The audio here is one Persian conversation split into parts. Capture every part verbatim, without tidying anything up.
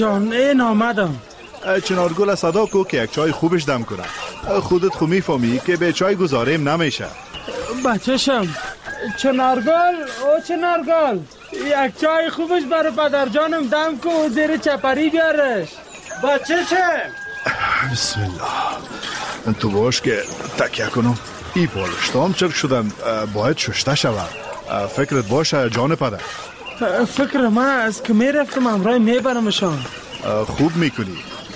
جان این آمدم. چنارگل صدا کو که یک چای خوبش دم کنه. خودت خو میفهمی که به چای گذاریم نمیشه. بچه‌شم چنارگل، او چنارگل، یک چای خوبش برای پدر جانم دم کو و زیر چپری بیارش. بچه‌شم. بسم الله. تو باش که تکیه کنم. ای بالشتام چرک شدن باید ششته شود. فکرت باشه جان پدر. فکر من از که میرفتم امرای میبرمشان. خوب میکنی.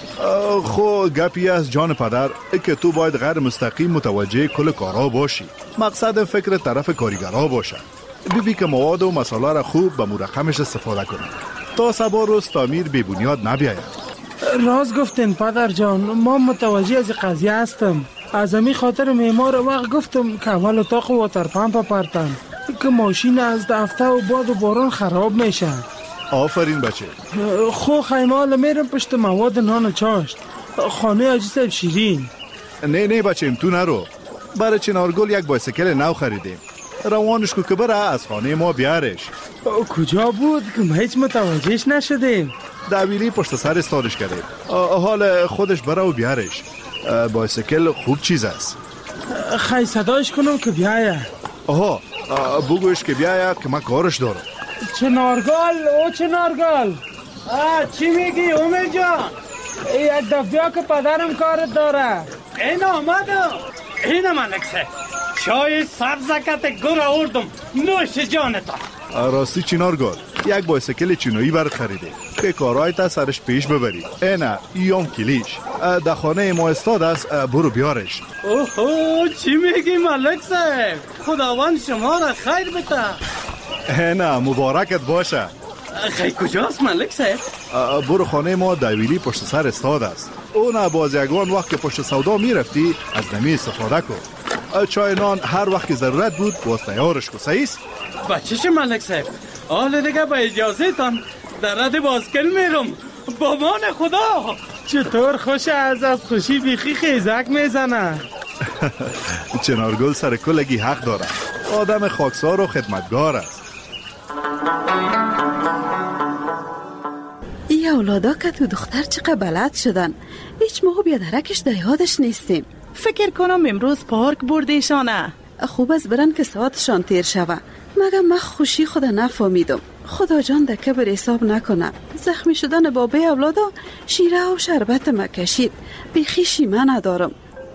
خو گپی از جان پدر که تو باید غیر مستقیم متوجه کل کارها باشی. مقصد فکر طرف کاریگرها باشه. بی بی که مواد و مسائل را خوب به مرقمش استفاده کنی تا سبا روز تعمیر بی بنیاد نبیاید. راز گفتین پدر جان، ما متوجه از قضیه هستم. از همین خاطر معمار وقت گفتم که اول اتاق واتر پمپ پرتن که ماشین از دفته و باد و باران خراب میشه. آفرین بچه. خو خیمال میرم پشت مواد نان و چاشت خانه حاجی صاحب شیرین. نه نه بچه تو نرو. برای چنارگل یک بایسیکل نو خریدیم. روانش کو که بره از خانه ما بیارش. کجا بود که ما هیچ متوجهش نشدیم؟ دبیری پشت سر استادش کردیم. حال خودش بره و بیارش. بایسیکل خوب چیز است. خیلی صدایش کنم که بیایه. آها بگویش که بیایه که من کارش دارم. چنارگل، او چنارگل، چی میگی امید جان؟ یک دفعه که پدرم کارت داره. این آمدم. این ملکسه چای سبزکت گر آوردم نوش جانتا. راستی چنارگل یک بایسیکل چینویی برات خریده که کارهای تا سرش پیش ببری. اینا ایام کلیش در خانه ما استاد است، برو بیارش. اوه چی میگی ملک صاحب؟ خداوند شما را خیر بده. اینا مبارکت باشه. خیلی کجاست ملک صاحب؟ برو خانه ما دویلی پشت سر استاد است. اون باز یگان وقت که پشت سودا میرفتی از نمی استفاده کن. چای نان هر وقت که ضرورت بود باز تیارش کن. صحیح است؟ بچه‌ش ملک صاحب حال دیگه با اجازه تان در رد بازکل میرم. با مان خدا. چطور خوش از از خوشی بیخی خیزک میزنه. چنارگل سر کلگی حق داره. آدم خاکسار و خدمتگار است. ای اولادا که تو دختر چقدر بلد شدن. هیچ موقع بیادرکش در یادش نیستیم. فکر کنم امروز پارک بردیشانه. خوب از برن که ساعتشان تیر شوه. مگه من خوشی خدا نفهمیدم. خدا جان ده کبر حساب نکنه. زخمی شدن بابه اولادا شیره و شربت مکشید. بیخی شیمه ندارم.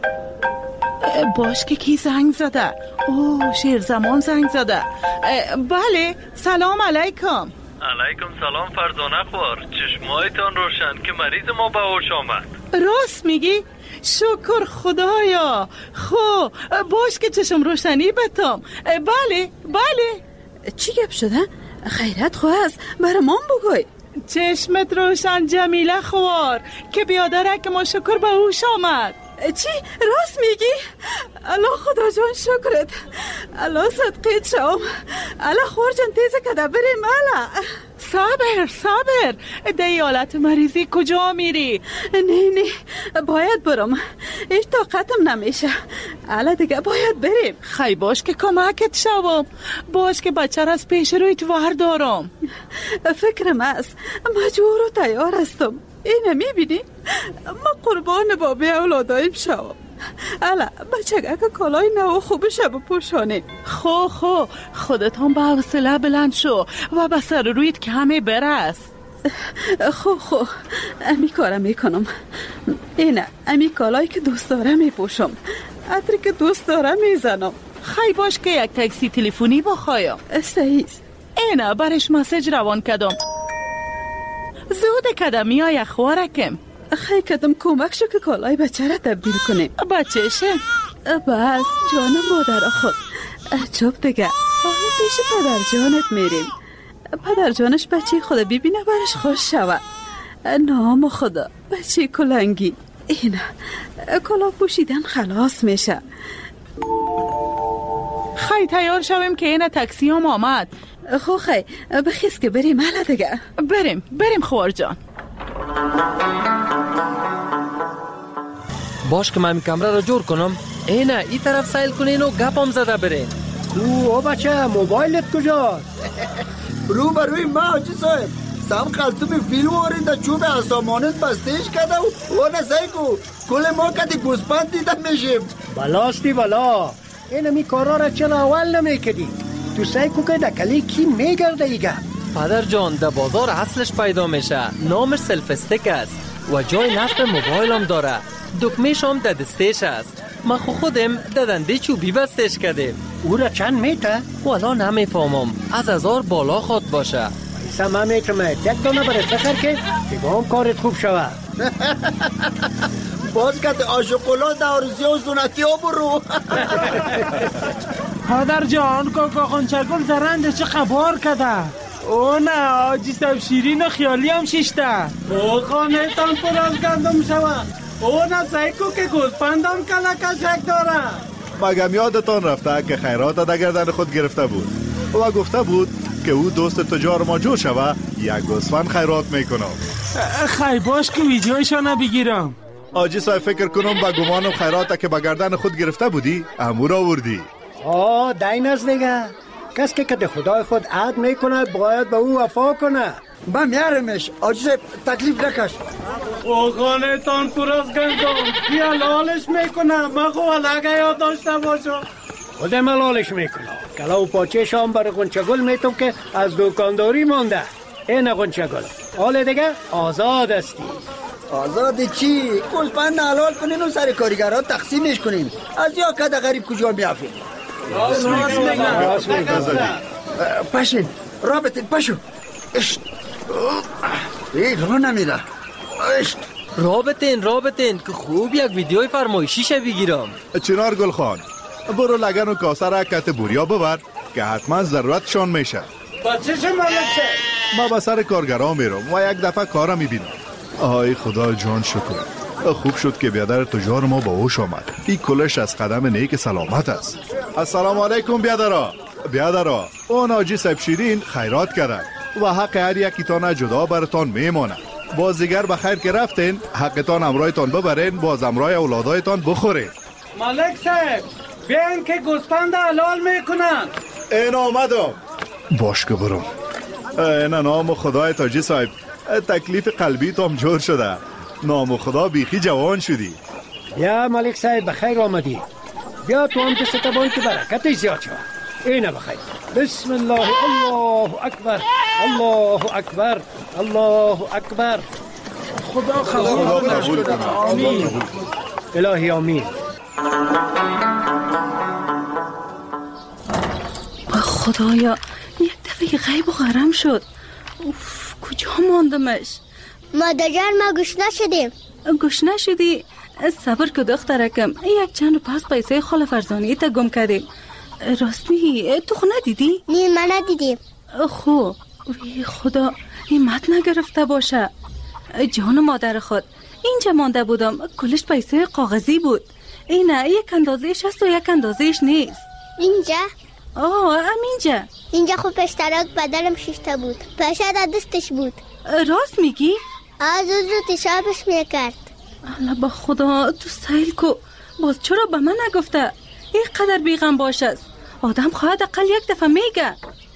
باش که کی زنگ زده؟ اوه شیر زمان زنگ زده. بله سلام علیکم. علیکم سلام فرزانه خوار. چشمایتان روشن که مریض ما به هوش آمد. راست میگی؟ شکر خدایا. خو باش که چشم روشنی بتم. بله بله. چی گپ شده؟ خیرت خواه است برمان بگوی. چشمت روشن جمیله خوار که بیادرک ما شکر به هوش آمد. چی؟ راست میگی؟ الله خدا جان شکرت. الله صدقیت شوم. الله خور جان تیزه که بریم. الله صبر صبر. ده حالت مریضی کجا میری؟ نه نه باید برم. هیچ طاقتم نمیشه. الله دیگه باید بریم. خی باش که کمکت شوم. باش که بچه را از پیش رویت ور دارم. فکرم است مجبور و تیار هستم. اینه میبینی؟ ما قربان بابه اولادایم شوم. الا بچه که کالای نو خوبشه بپوشانیم. خو خو خودتان به حوصله بلند شو و به سر رویت که همه برس. خو خو امی کارم میکنم. اینه امی کالایی که دوست دارم میپوشم. عطری که دوست دارم میزنم. خی باش که یک تاکسی تلفنی بخوایم. صحیح. اینه برش مسیج روان کدم. زود کدم میای خوارکم. خیلی کدم کمک شو که کالای بچه را تبدیل کنیم. بچهشه؟ بس جانم مادر خود. چوب دیگه حالا پیش پدر جانت میریم. پدر جانش بچه خدا ببینه برش خوش شود. نام خدا بچه کلنگی. اینه کلا پوشیدن خلاص میشه. خیلی تیار شویم که اینه تاکسی هم آمد. خو خی بخیز که بریم. حالا دیگه بریم بریم خوار جان. باش که من می کمره را جور کنم. اینه ای طرف سیل کنین و گپ هم زده برین. او بچه موبایلت کجاست؟ رو بروی ما حاجی صاحب سم خلطوم فیل وارید چوب اسامانت بستهش کرده و اون سیکو کل ما کدی گوسپند دیده میشیم. بلاستی بلا اینمی کارا را چرا اول نمیکدی؟ تو سیکو که دکلی کی میگرده ایگه؟ پدر جان در بازار اصلش پیدا میشه. نامش سلف استیک است و جای نصب موبایل هم داره. دکمهش هم در دستش است. ما خو خودم در دنده چوبی بستش کردیم. او را چند میته؟ والا نمیفهمم. از هزار بالا خواد باشه. ایسا من میتونم یک دانه برای فکر که دیگه هم کارت خوب شود. باز که آشقلا دارزی و زونتی ها برو. پدر جان کاکا خانچگل زرنده چه قبار کده. او نه آجی سب شیرین و خیالی هم شیشته. او خانه تان پر از گندم شود. او نه سیکو که گوسپندم کلکشک داره. مگم یادتان رفته که خیرات در گردن خود گرفته بود و گفته بود که او دوست تجار ما جو شوه یک گوسفند خیرات میکنم. خی باش که ویدیویشان بگیرم. آجی صاحب فکر کنم با گمانم خیرات که با گردن خود گرفته بودی امور آوردی. آه دین از دیگه کس که که خدای خود عهد میکنه باید به او وفا کنه. با میارمش آجی صاحب تکلیف نکش. او خانه تان پر از گندم کی حلالش میکنه؟ من خو حلقه یاد داشته باشم. خودم حلالش میکنه. کلا و پاچه شام بر غنچگل میتونم که از دکانداری مانده. این غنچگل حال دیگه آزاد استی. آزاد چی؟ گوسپند حلال کنین و سر کارگرها تقسیمش کنین. از یا کده غریب کجا میافین؟ راست میگم. پشین رابطین پشو. اشت ای رو نمیره. اشت رابطین رابطین که خوب یک ویدیوی فرمایشیشه بگیرم. چنار گل خان برو لگن و کاسه را کت بوریا ببر که حتما ضرورتشان میشه. بچه چه ملک چه؟ ما با سر کارگرها میرم و یک دفعه کارا میبینم. آی خدا جان شکر خوب شد که بیادر تجار ما با هوش آمد. این کلش از قدم نیک سلامت است. السلام علیکم بیادرها. بیادرها اون آجی سب شیرین خیرات کردن و حق هر یکیتان جدا براتان میمانه. باز دیگر بخیر که رفتین حقتان امرایتان ببرین باز امرای اولادایتان بخورین. ملک صاحب بیان که گوسپند حلال میکنن. این آمدم. باش که برم. این نام خدای تاجی صاحب تکلیف قلبی تام جور شده. نام خدا بیخی جوان شدی. بیا ملک صاحب بخیر آمدی. بیا تو هم دست تبایی که برکت زیاد شد. اینه بخیر. بسم الله الله اکبر الله اکبر الله اکبر. خدا قبول کنه. آمین. الهی آمین. خدایا یک دفعه غیب و غرم شد. اوف کجا ماندمش؟ مادر ما گوش نشدیم. گوش نشدی؟ صبر که دخترکم یک چند پاس پیسه خاله فرزانه تا گم کردیم. راست میگی تو خو ندیدی؟ نه من ندیدیم. خو وی خدا همت نگرفته باشه. جان مادر خود اینجا مانده بودم کلش پیسه کاغذی بود. اینه یک اندازهش هست و یک اندازهش نیست. اینجا؟ آه همینجا. اینجا خوب اشتراک بدلم شیشته بود پشت دستش بود. راست میگی؟ از او زود حسابش میکرد. الله با خدا تو سیل کو باز چرا به من نگفته؟ این قدر بیغم باشه آدم خواهد اقل یک دفعه میگه.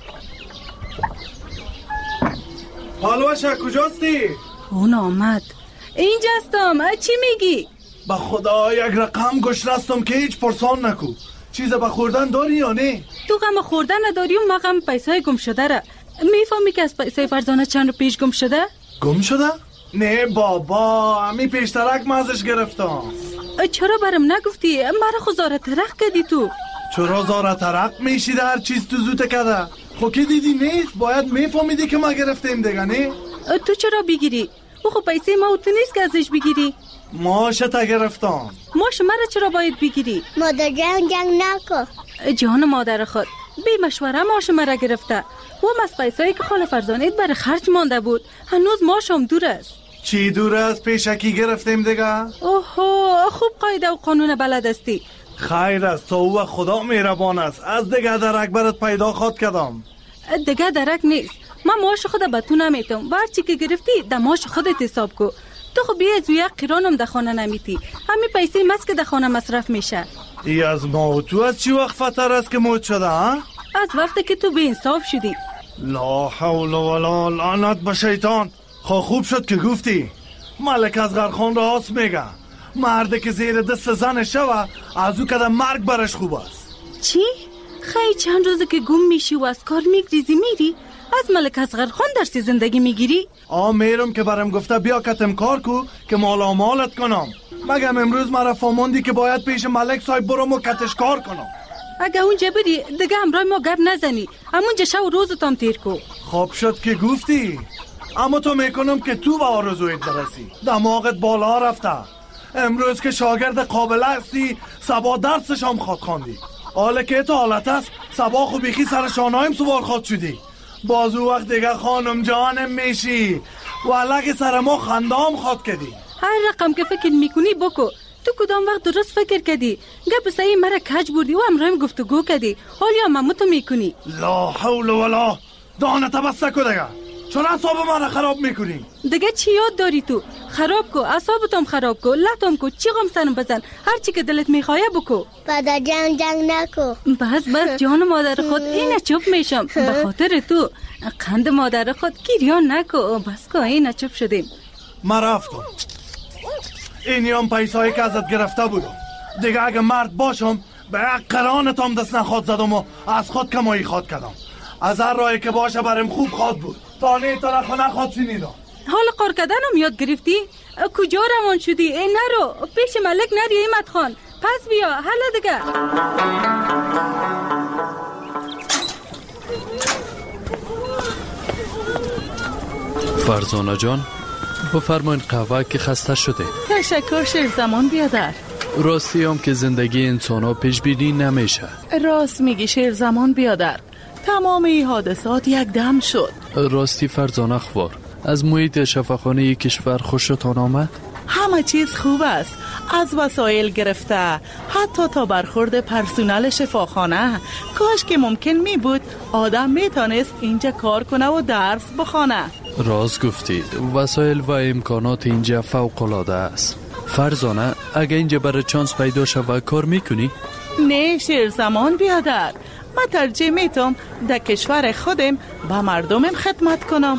پالوشه کجاستی؟ اون آمد اینجا هستم. چی میگی؟ با خدا یک رقم گوش رستم که هیچ پرسان نکو. چیز با خوردن داری یا نه؟ تو غم خوردن نداری و ما غم پیسه گم شده را. میفهمی که از پیسه فرزانه چند رو پیش گم شده؟ گم شده؟ نه بابا امی پیشترک مازش گرفتم. چرا برم نگفتی؟ مرا خو زاره ترق کردی تو. چرا زاره ترق میشیده هر چیز تو زوته کده؟ خو که دیدی نیست باید میفهمیدی که ما گرفتیم دیگه نه؟ تو چرا بگیری؟ او خو پیسه ما و تو نیست که ازش بگیری. ماشه تا گرفتم. ماش مرا چرا باید بگیری؟ مادر جان جنگ نکن. جان مادر خود بی مشوره ماش مرا گرفته و هم از پیسایی که خاله فرزانیت برای خرج مانده بود. هنوز ماشم دور است. چی دور است؟ پیشکی گرفتیم دیگه. اوهو خوب قاعده و قانون بلد استی. خیر است تو و خدا مهربان است. از دیگه درک برات پیدا خود کردم. دیگه درک نیست. من ماش خود به تو نمیتم. بر چی که گرفتی در ماش خودت حساب کو. تو خب بیا از یک قیرانم در خانه نمیتی. همین پیسه مست که در خانه مصرف میشه. ای از ما و تو از چی وقت فتر است که موت شده ها؟ از وقتی که تو به انصاف شدی. لا حول ولا لعنت به شیطان. خب خوب شد که گفتی. ملک اصغر خان راست میگه. مرده که زیر دست زن شوه از او کده مرگ برش خوب است. چی؟ خیلی چند روزه که گم میشی و از کار میگریزی میری؟ از ملک اصغر خان درسی زندگی میگیری؟ آ میرم که برم گفته بیا کتم کار کو که مالا مالت کنم. مگم امروز مرا فاموندی که باید پیش ملک صاحب برم و کتش کار کنم. اگه اونجا بری دیگه همراه ما گپ نزنی. همونجا شب و روزتام تیر کو. خوب شد که گفتی. اما تو میکنم که تو به آرزویت برسی. دماغت بالا رفته. امروز که شاگرد قابل هستی سبا درسش هم خواد خواندی. حالا که تو حالت است سبا خو بیخی سر شانایم سوار خواد شدی. بازو وقت دیگه خانم جانم میشی و لگ سر ما خندام خواد کدی. هر رقم که فکر میکنی بکو. تو کدام وقت درست فکر کردی؟ گپ سعی مرا کج بردی و امرایم گفتگو کردی. حالی هم ممتو میکنی. لا حول ولا. دانه تبسته کو دیگه. چون اعصاب من خراب میکنی؟ دیگه چی یاد داری تو؟ خراب کو، اعصابتم خراب کو، لطم کو، چی غم سرم بزن، هر چی که دلت میخواه بکو. پدر جان جنگ نکو. بس بس جان مادر خود اینه چوب میشم. به خاطر تو قند مادر خود گریان نکو. بس که اینه چوب شدیم. ما رفتم. اینی هم پیسایی که ازت گرفته بودم. دیگه اگه مرد باشم به قرانتم دست نخواد زدم و از خود کمایی خواد کردم. از هر راهی که باشه برم خوب خواد بود. تانه طرف نخواد شنیدم. حال قار کردنم یاد گرفتی؟ کجا روان شدی؟ ای نرو پیش ملک نری ایمت خان. پس بیا حالا دیگه. فرزانه جان بفرمایین قهوه که خسته شده. تشکر شیرزمان بیادر. راستی هم که زندگی انسان ها پیش بینی نمیشه. راست میگی شیرزمان بیادر. تمام این حادثات یک دم شد. راستی فرزانه خوار از محیط شفاخانه کشور خوشتان آمد؟ همه چیز خوب است. از وسایل گرفته حتی تا برخورد پرسونل شفاخانه. کاش که ممکن می بود آدم می تانست اینجا کار کنه و درس بخونه. راست گفتید. وسایل و امکانات اینجا فوق العاده است. فرزانه اگه اینجا برای چانس پیدا شود کار میکنی؟ نه شیرزمان بیادر. من ترجیح میتم در کشور خودم به مردمم خدمت کنم.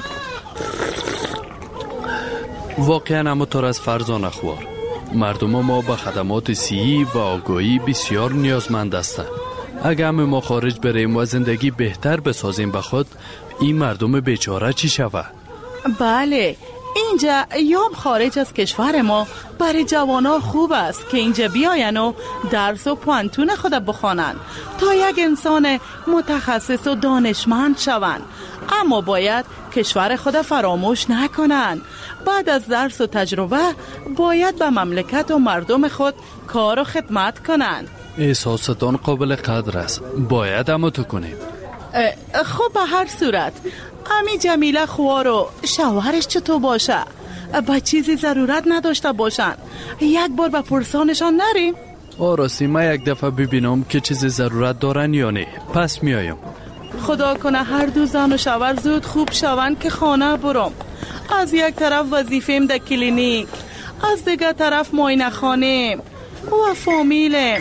واقعا اما طور از فرزانه خوار مردم ما به خدمات صحی و آگاهی بسیار نیازمند هستند. اگه همه ما خارج بریم و زندگی بهتر بسازیم به خود، این مردم بیچاره چی شود؟ بله اینجا یام خارج از کشور ما برای جوانا خوب است که اینجا بیاین و درس و پوانتون خود بخوانن تا یک انسان متخصص و دانشمند شوند. اما باید کشور خود فراموش نکنن. بعد از درس و تجربه باید به مملکت و مردم خود کار و خدمت کنن. احساستان قابل قدر است. باید اما تو کنیم. خب به هر صورت امی جمیله خوار و شوهرش چطور باشه؟ با چیزی ضرورت نداشته باشن. یک بار به پرسانشان نریم؟ آراستی من یک دفعه ببینم که چیزی ضرورت دارن یا نه. پس میایم. خدا کنه هر دو زن و شوهر زود خوب شون که خانه برم. از یک طرف وظیفه‌ام در کلینیک، از دیگر طرف معاینه خانه و فامیلم.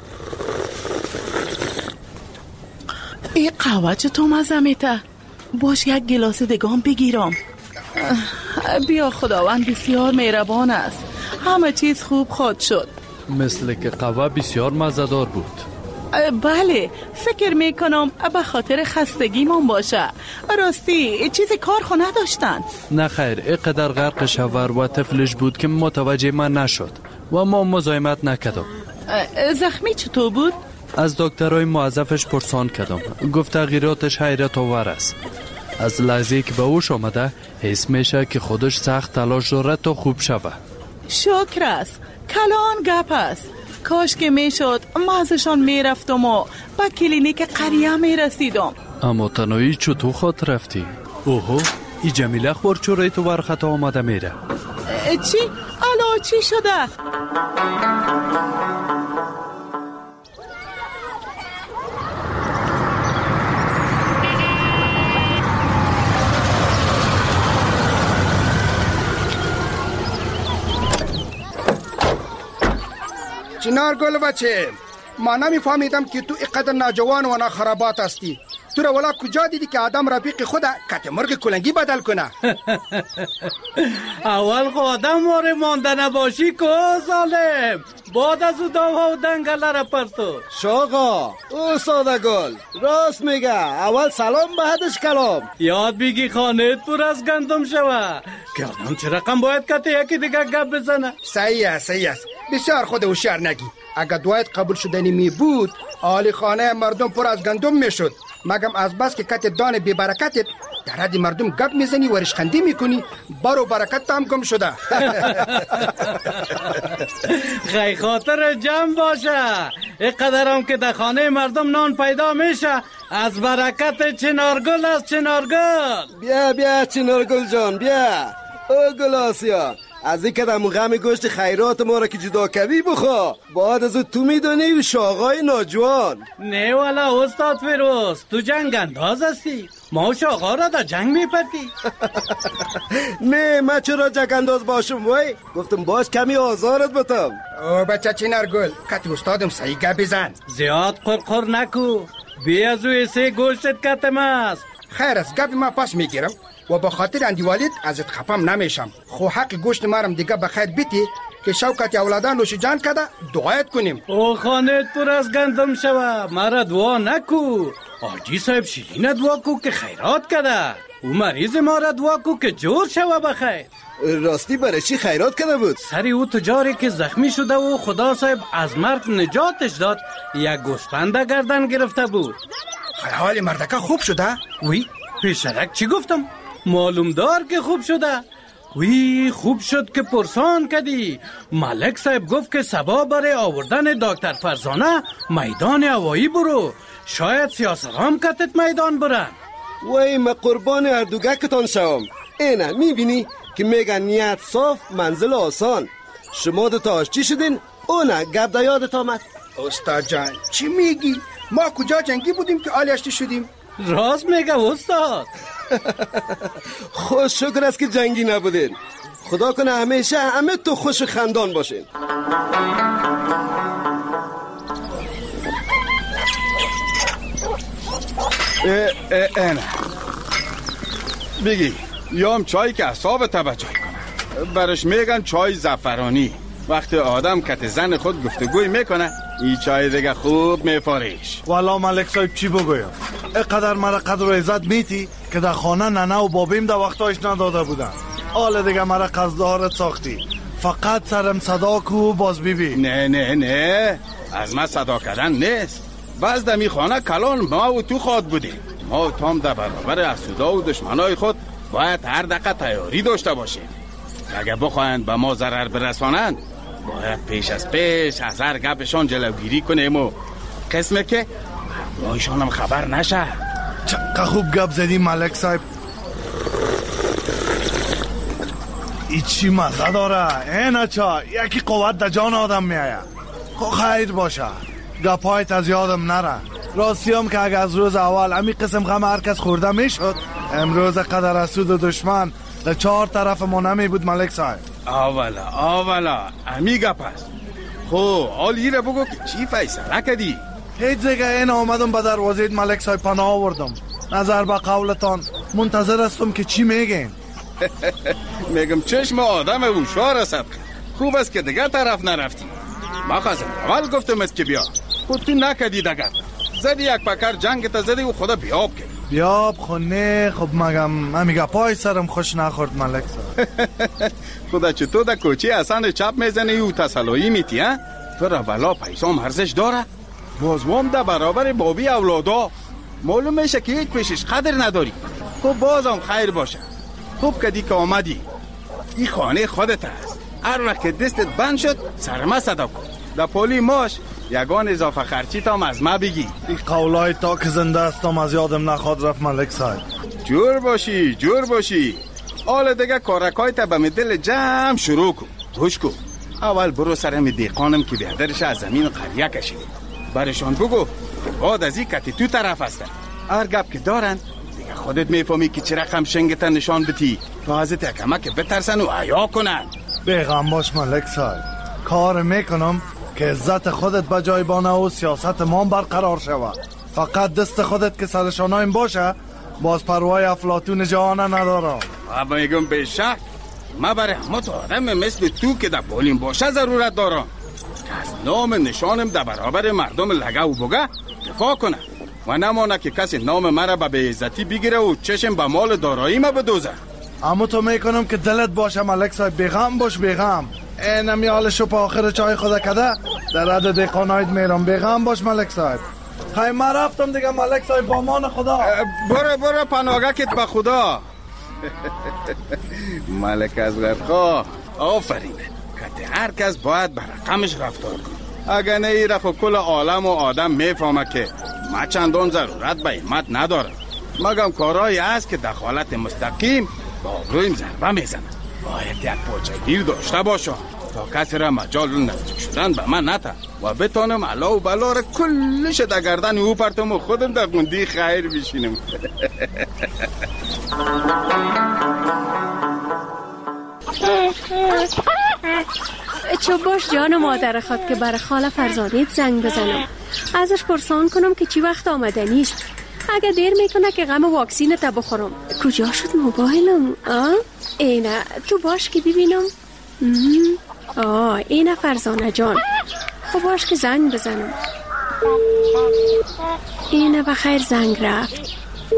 این قهوه چطور مزه میته؟ باش یک گلاس دگام بگیرم. بیا خداوند بسیار مهربان است. همه چیز خوب خود شد. مثل که قهوه بسیار مزه‌دار بود. بله فکر میکنم به خاطر خستگیمون باشه. راستی چیز کار خو نداشتن؟ نه خیر، اینقدر غرق شوهر و طفلش بود که متوجه من نشد و ما مزاحمت نکردم. زخمی چطور بود؟ از دکترای موظفش پرسان کردم. گفت تغییراتش حیرت آور است. از لحظه که به اوش آمده حس میشه که خودش سخت تلاش دارد تا خوب شود. شکر است. کلان گپ است. کاش که میشد مازشان میرفتم و با کلینیک قریه میرسیدم. اما تنهایی چطور خود رفتی؟ اوهو ای جمیله خور چوری تو ورخط آمده میره. چی؟ الو چی شده؟ چنار گل بچه، ما نمیفهمیدم که تو اینقدر ناجوان و ناخرابات هستی. تو را ولا کجا دیدی که آدم رفیق خود کت مرغ کلنگی بدل کنه؟ اول خو آدم ماره مانده نباشی که ظالم، بعد از او داوا و دنگل را پرتو. شاقا او ساده گل راست میگه، اول سلام بعدش کلام. یاد بگی خانت پر از گندم شوه که آدم چه رقم باید کته یکی دیگه گپ بزنه. صحیح است صحیح است، بسیار خود هوشیار نگی. اگر دعایت قبول شدنی می بود آلی خانه مردم پر از گندم میشد، مگم از بس که کت دان بی برکتت در حد مردم گپ میزنی و ریشخندی میکنی، بارو برکت هم گم شده. خی خاطر جمع باشه، اینقدر هم که در خانه مردم نان پیدا میشه از برکت چنارگل از چنارگل. بیا بیا چنارگل جان بیا. او گل آسیا، از این که دمو غم گوشت خیرات ما را که جدا کردی بخوا، بعد از تو میدونی شاقای ناجوان. نه والا استاد فیروز، تو جنگ انداز هستی، ما شاقا را در جنگ میپتی. نه من چرا جنگ انداز باشم وای، گفتم باش کمی آزارت بتم. او بچه چنارگل کت استادم صحیح گپ بزن، زیاد قرقر نکو، بی از او ایسه گوشتت کتم است. خیر است گپ ما پاس میگیرم و به خاطر اندیوالیت ازت خفم نمیشم، خو حق گوشت مارم دیگه بخیر بیتی که شوکت اولادان نوش جان کده دعایت کنیم. او خانت پر از گندم شوه، مرا دعا نکو. آجی صاحب شیرین دعا کو که خیرات کده، او مریض ما را دعا کو که جور شوه بخیر. راستی برای چی خیرات کرده بود؟ سری او تجاری که زخمی شده و خدا صاحب از مرگ نجاتش داد، یک گوسفند گردن گرفته بود. حال مردکه خوب شده؟ وی پیشرک چی گفتم؟ معلوم دار که خوب شده. وی خوب شد که پرسان کدی. ملک صاحب گفت که سبا برای آوردن دکتر فرزانه میدان هوایی برو، شاید سیاسرام کتت میدان برن. وی ما قربان اردوگکتان شوم. اینه میبینی که میگن نیت صاف منزل آسان. شما دو تا آشتی شدین، اونه گپ دا یادت آمد. استاد جان چی میگی؟ ما کجا جنگی بودیم که آلی آشتی شدیم؟ راست میگه استاد. خوش شکر است که جنگی نبودین. خدا کنه همیشه همه تو خوش خندان باشین. اینه بگی یام چای که اصاب توجه کنه، برش میگن چای زعفرانی. وقتی آدم کت زن خود گفتگوی میکنه این چای دیگه خوب میفاریش. والا ملک صاحب چی بگویم، اینقدر مرا قدر و عزت میتی که در خانه ننه و بابیم در وقتایش نداده بودن. حالا دیگه مرا قصدارت ساختی، فقط سرم صدا کو باز بیبی. نه نه نه از ما صدا کردن نیست، باز دمی خانه کلان ما و تو خواد بودیم. ما تام در برابر اسودا و دشمنای خود باید هر دقیقه تیاری داشته باشیم. اگه بخواهند به ما ضرر برسانند باید پیش از پیش از هر گپشان جلوگیری کنیم و قسمه که مردمایشان هم خبر نشه. چقدر خوب گپ زدی ملک صاحب. ای چی مزه داره اینه چا، یکی قوت در جان آدم میآید. خو خیر باشه گپایت از یادم نره. راستی هم که اگه از روز اول امی قسم غم هر کس خورده میشد، امروز قدر اسود و دشمن در چهار طرف ما نمی بود ملک صاحب. اولا اولا امی گپ است. خو حالی را بگو که چی فیصله کردی؟ هیچ دیگه این آمدم به دروازه ملک صاحب پناه آوردم. نظر به قولتان منتظر هستم که چی میگین. میگم چشم آدم هوشیار است. خوب است که دیگه طرف نرفتی. ما خواستم اول گفتمت که بیا، خود تو نکدی دگر زدی یک پکر جنگ تا زدی و خدا بیاب کرد. بیاب خونه خب مگم امیگه پای سرم خوش نخورد ملک صاحب. خدا چطور در کوچه اصلا چپ میزنی و تسلایی میتی ها؟ تو را بلا پیسام ارزش داره؟ بازوام در برابر بابی اولادا معلوم میشه که هیچ پیشش قدر نداری. خب بازم خیر باشه. خوب کدی که آمدی، این خانه خودت است. هر وقت که دستت بند شد سرما صدا کن. در پولی ماش یگان اضافه خرچی تام از ما بگی. این قولای تا که زنده استم از یادم نخواد رفت ملک صاحب. جور باشی جور باشی. حالا دیگه کارکای تا به دل جمع شروع کن. گوش کن، اول برو سرم دیقانم که بیادرش از زمین قریه کشیده برشان بگو بعد از این کتی تو طرف هستن. هر گپ که دارن دیگه خودت میفهمی که چه رقم شنگتن نشان بتی تا از تکمه که بترسن و عیا کنن. بیغم باش ملک صاحب، کار میکنم که عزت خودت به جای بانه و سیاست ما برقرار شود. فقط دست خودت که سرشانایم باشه باز پروای افلاطون جهانه ندارم. بابا میگم به شک ما برای همه تو آدم مثل تو که در بالین باشه ضرورت دارم که از نام نشانم در برابر مردم لگه و بگه دفاع کنه و نمانه که کسی نام مرا به بیعزتی بگیره و چشم به مال دارایی ما بدوزه. اما تو میکنم که دلت باشه ملک صاحب، بیغم باش بیغم. اینم یالشو پا آخر چای خدا کده در عدد دیقانایت میرم. بیغم باش ملک صاحب. خیلی من رفتم دیگه ملک صاحب، با امان خدا. برو برو پناهگاکت به خدا. ملک اصغرخواه آفرینه که هر کس باید به رقمش رفتار کنه. اگر نه ای رفت کل عالم و آدم میفهمه که ما چندان ضرورت به همت ندارم، مگم کارایی هست که دخالت مستقیم با آبرویم ضربه میزنه. باید یک پاچگیر داشته باشم تا کسی را مجال نزدیک شدن به من نته و بتانم علا و بلا را کلش در گردن او پرتم و خودم در گندی خیر بشینم. چو باش جان مادر خود که برای خاله فرزانیت زنگ بزنم، ازش پرسان کنم که چی وقت آمده نیست. اگه دیر میکنه که غم واکسین تا بخورم. کجا شد موبایلم؟ آه اینه تو باش که ببینم. آه اینه فرزانه جان. خب باش که زنگ بزنم. اینه بخیر زنگ رفت.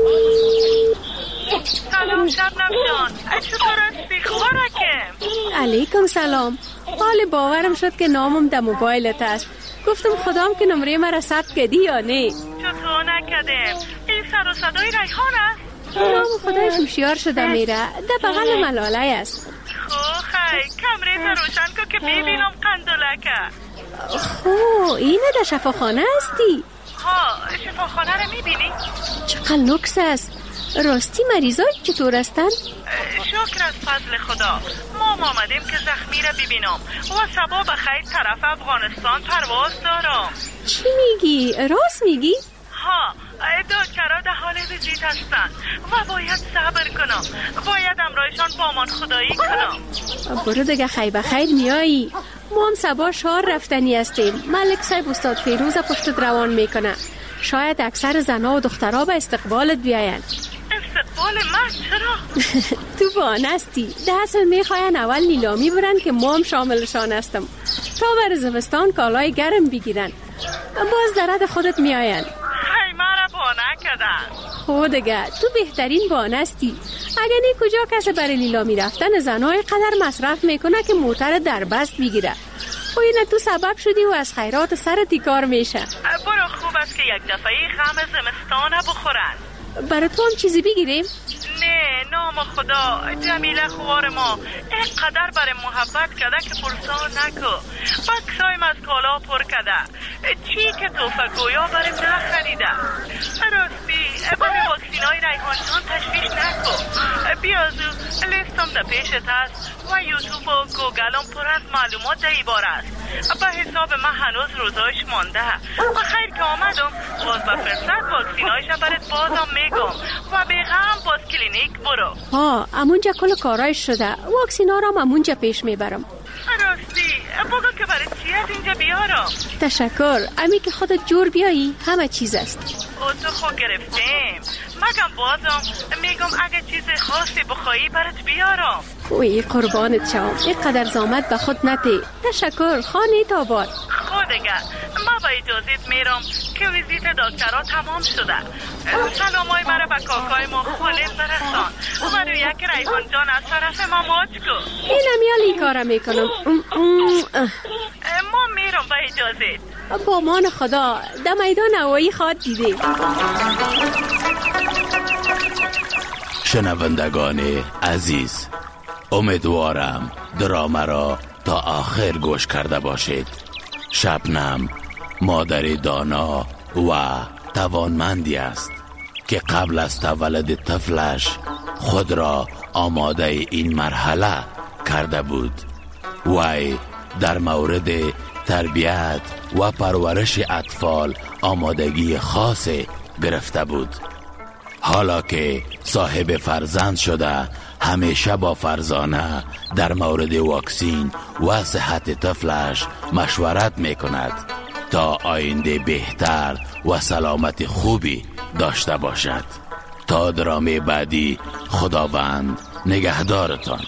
سلام شبنم جان، چطور هستی؟ خوبه؟ علیکم سلام. حال باورم شد که نامم در موبایلت است. گفتم خدام که نمره مرا ثبت کردی یا نه. چطور نکردم؟ این سر و صدای ریحان است؟ نام خدایش هوشیار شده میره. در بغل ملاله است. خو خی کمره تا روشن کو که ببینم قندولکه. خو اینه در شفاخانه هستی؟ ها شفاخانه رو میبینی؟ چقدر لوکس است. راستی مریضای چطور هستن؟ شکر از فضل خدا. ما آمدیم که زخمی را ببینم و صبح بخیر طرف افغانستان پرواز دارم. چی میگی؟ راست میگی؟ ها دکترها در حال ویزیت هستن و باید صبر کنم. باید امرایشان با من خدایی کنم. برو دیگه خیر بخیر میایی. ما هم صبح شهر رفتنی هستیم. ملک صاحب استاد فیروز پشت روان میکنه. شاید اکثر زنها و دخترها به استقبالت بیاین. استقبال من چرا؟ تو بانستی. ده اصل میخواین اول نیلامی برن که ما هم شاملشان هستم تا بر زمستان کالای گرم بگیرن. باز درد خودت میاین. خیلی مرا بانه کردن. خود دیگه تو بهترین بانستی. اگه نی کجا کسی برای نیلامی رفتن زنهای قدر مصرف میکنه که موتر در بست بگیره. خو اینه تو سبب شدی و از خیرات سرت کار میشه. برو خوب است که یک دفعه غم زمستان بخورن. برای تو هم چیزی بگیریم؟ نه نام خدا. جمیله خوار ما اینقدر برای محبت کرده که پرسان نکو. بکسایم از کالا پر کرده. چی که توفه گویا برای نخریده. راستی برای واکسین های ریحان جان تشویش نکو. بیازو لیستم در پیشت هست و یوتیوب و گوگلم پر از معلومات در ایبار است. به حساب من هنوز روزایش مانده و خیر که آمدم باز به فرصت واکسین هایش برات بازم میگم و بیغم باز کلینیک برو. ها امونجا کل کارایش شده. واکسین ها را امونجا پیش میبرم. راستی بگو که برای چی از اینجا بیارم؟ تشکر. امی که خودت جور بیایی همه چیز است. او تو خود گرفتیم. مگم بازم میگم اگه چیز خاصی بخوایی برات بیارم. اوی قربانت شام. اینقدر زامت به خود نتی. تشکر. خانه تابار. خودگه ما با اجازت میرم که ویزیت دکترها تمام شده. سلامای مرا به کاکای ما خالد برسان و روی یک ریحان جان از طرف ما ماچ کو. اینم یالی کارم میکنم. ما میرم با اجازت. با مان خدا. در میدان هوایی خواد دیده. شنوندگان عزیز، امیدوارم دراما را تا آخر گوش کرده باشید. شبنم مادر دانا و توانمندی است که قبل از تولد طفلش خود را آماده این مرحله کرده بود. وی در مورد تربیت و پرورش اطفال آمادگی خاص گرفته بود. حالا که صاحب فرزند شده همیشه با فرزانه در مورد واکسین و صحت طفلش مشورت می کند تا آینده بهتر و سلامت خوبی داشته باشد. تا درامه بعدی خداوند نگهدارتان.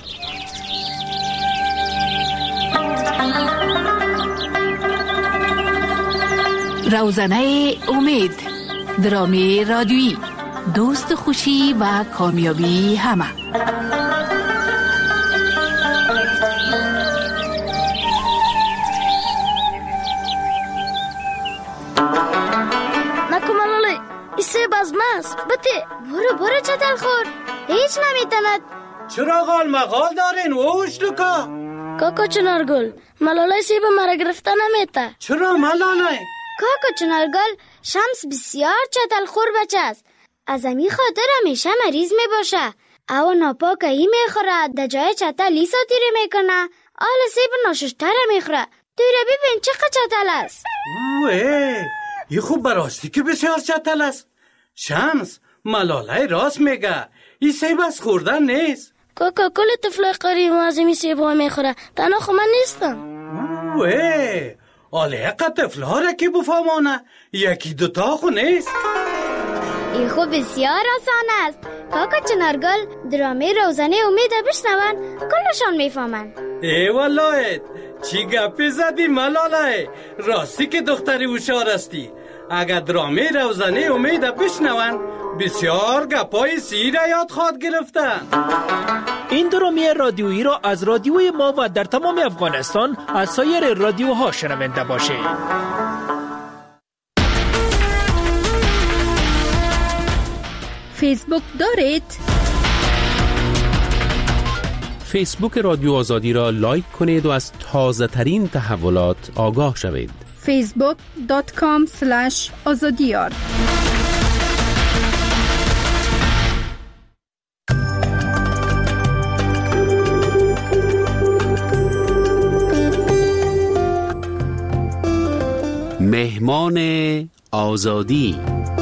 روزنه امید، درامه رادیویی، دوست خوشی و کامیابی همه. نکمالالی ایسه بازماست بته برو برو چتل خور هیچ نمیتند. چرا غال مغال دارین ووش لکا؟ کاکا چنارگل ملالای سیب مرا گرفته نمیته. چرا ملالای؟ کاکا چنارگل شمس بسیار چتل خور بچه است. از امی خاطر همیشه مریض می باشه. او ناپاک ای می خوره در جای چتل ای ساتیره میکنه. آل سیب ناششتره می خوره. توی را ببین چقدر چتل است. اوه ای خوب براستی که بسیار چتل است. شمس ملالای راست میگه. ای سیب از خوردن نیست. کاکا کل طفلای قریب از امی سیب ها می خوره. تنها خو من نیستم. اوه آله حقا طفل ها را که بفهمانه یکی دوتا خو نیست. این خوب بسیار آسان است. کاکا چنارگل درامه روزانه امید بشنون کلشان میفهمن. ای والله چی گپی زدی ملالای؟ راستی که دختری هوشیار استی. اگر درامه روزانه امید بشنون بسیار گپای سی را یاد خواهد گرفتن. این درامه رادیویی را از رادیوی ما و در تمام افغانستان از سایر رادیوها شنونده باشید. فیسبوک دارید؟ فیسبوک رادیو آزادی را لایک کنید و از تازه ترین تحولات آگاه شوید. فیسبوک دات کام سلش آزادیار. مهمان آزادی.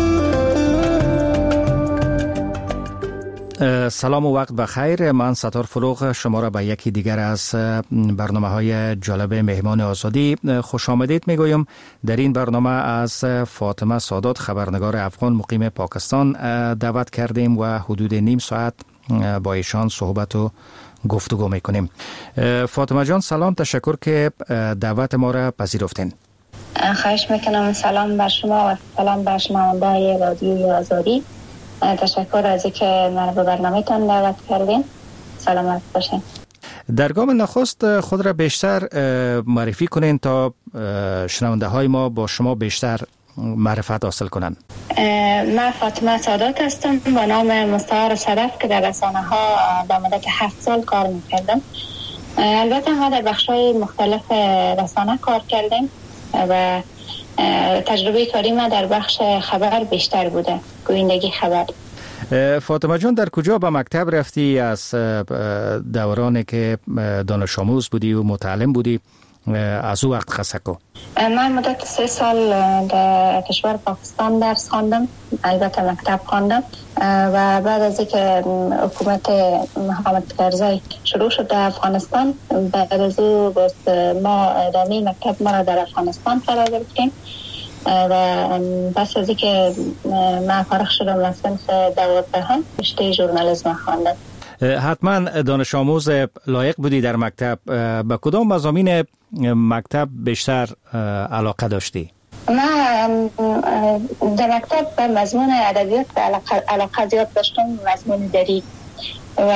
سلام و وقت بخیر. من ستار فروغ شما را به یکی دیگر از برنامه های جالب مهمان آزادی خوش آمدید میگویم. در این برنامه از فاطمه سادات خبرنگار افغان مقیم پاکستان دعوت کردیم و حدود نیم ساعت با ایشان صحبت و گفتگو میکنیم. فاطمه جان سلام، تشکر که دعوت ما را پذیرفتین. خواهش میکنم. سلام بر شما و سلام بر شنونده‌های رادیوی آزادی. تشکر از اینکه من به برنامه‌تان دعوت کردین. سلامت باشین. در گام نخست خود را بیشتر معرفی کنین تا شنونده های ما با شما بیشتر معرفت حاصل کنن. من فاطمه سادات هستم با نام مستعار صدف که در رسانه ها در مدت هفت سال کار میکردم. البته ما در بخش‌های مختلف رسانه کار کردیم و تجربه کاری ما در بخش خبر بیشتر بوده، گویندگی خبر. فاطمه جان در کجا به مکتب رفتی؟ از دورانی که دانش آموز بودی و متعلم بودی از او وقت خصه کو؟ من مدت سه سال در کشور پاکستان درس خواندم، البته مکتب خواندم و بعد از اینکه حکومت محمد کرزی شروع شد در افغانستان، بعد از او ما ادامه مکتب ما را در افغانستان قرار گرفتیم و پس از اینکه من فارغ شدم از صنف دوازدهم رشته ژورنالیسم خواندم. حتما دانش آموز لایق بودی در مکتب. به کدام مضامین مکتب بیشتر علاقه داشتی؟ من در مکتب به مضمون ادبیات علاقه زیاد داشتم، مضمون دری. و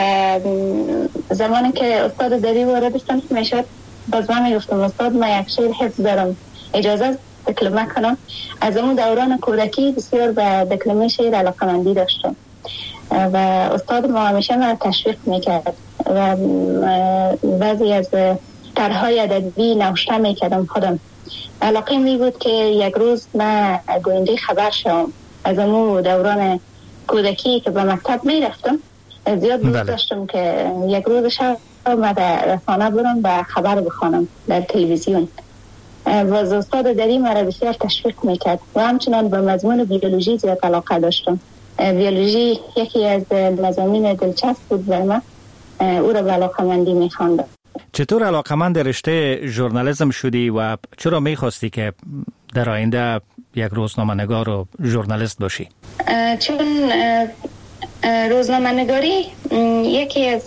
زمانی که استاد دری وارد صنف میشد باز من میگفتم استاد من یک شعر حفظ دارم، اجازه دکلمه کنم. از اون دوران کودکی بسیار به دکلمه شعر علاقه‌مندی داشتم و استاد ما همیشه من تشویق میکرد و بعضی از طرح‌های ادبی نوشته میکردم خودم. علاقه می بود که یک روز من گوینده خبر شوم. از اون دوران کودکی که به مکتب میرفتم زیاد دوست داشتم که یک روز شب من در رسانه برم و خبر بخوانم در تلویزیون. و استاد دری مرا بسیار تشویق میکرد و همچنان به مضمون بیولوژی زیاد علاقه داشتم. بیولوژی یکی از مضامین دلچسب بود برای من، او را به علاقه‌مندی می‌خواندم. چطور علاقه‌مند رشته ژورنالیسم شدی و چرا می‌خواستی که در آینده یک روزنامه نگار و ژورنالیست باشی؟ چون روزنامه نگاری یکی از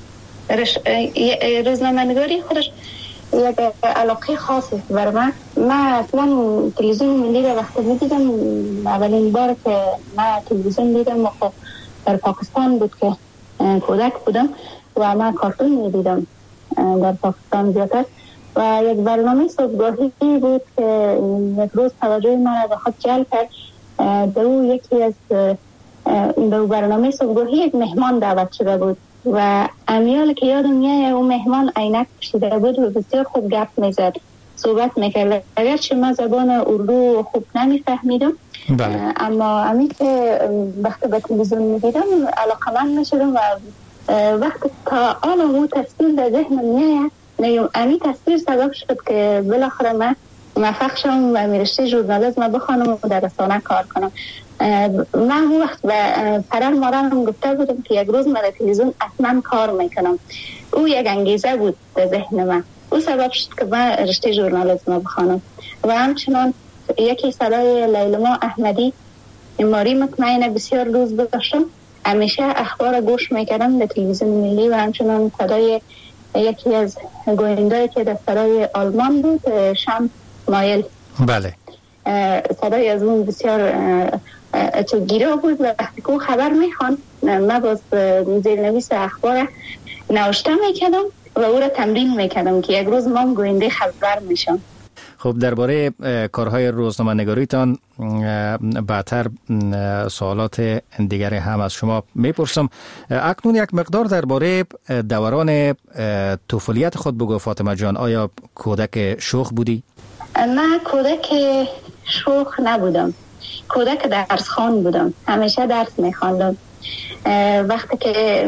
روزنامه نگاری خودش یک علاقه خاصی برای من. من اصلا تلویزیون ملی را وقتی میدیدم، اولین بار که من تلویزیون دیدم در پاکستان بود که کودک بودم و من کارتون میدیدم در پاکستان زیادتر و یک برنامه صبحگاهی بود که یک روز توجه من را به خود جلب کرد. در او یکی از در برنامه صبحگاهی یک مهمان دعوت شده بود و امیال که یادم میاد اون مهمان عینک پوشیده بود و بسیار خوب گپ میزد، صحبت میکرد. اگرچه من زبان اردو خوب نمیفهمیدم، اما امی که وقتی به تلویزیون میدیدم علاقمند میشدم و وقتی تا آن اون تصویر در ذهنم میاد، امی تصویر سبب شد که بالاخره من موفق شدم و رشته ژورنالیسم بخوانم و در رسانه کار کنم. من اون وقت به پدر مادرم گفته بودم که یک روز من در تلویزیون حتما کار میکنم. او یک انگیزه بود در ذهن من، او سبب شد که من رشته ژورنالیسم بخوانم. و همچنان یکی صدای لیلما احمدی ماری مطمئنه بسیار دوست داشتم، همیشه اخبار گوش میکردم در تلویزیون ملی و همچنان صدای یکی از گوینده‌ای که در صدای آلمان بود، شم مایل. بله. صدای از اون بسیار گیره بود و وقتی که خبر میخوان من باز زیرنویس اخبار نوشته میکردم و او را تمرین میکردم که یک روز ما گوینده خبر میشم. خب درباره کارهای روزنامه نگاریتان بعدتر سوالات دیگر هم از شما میپرسم. اکنون یک مقدار درباره دوران طفولیت خود بگو فاطمه جان. آیا کودک شوخ بودی؟ من کودک شوخ نبودم، کودک درس خوان بودم، همیشه درس میخواندم. وقتی که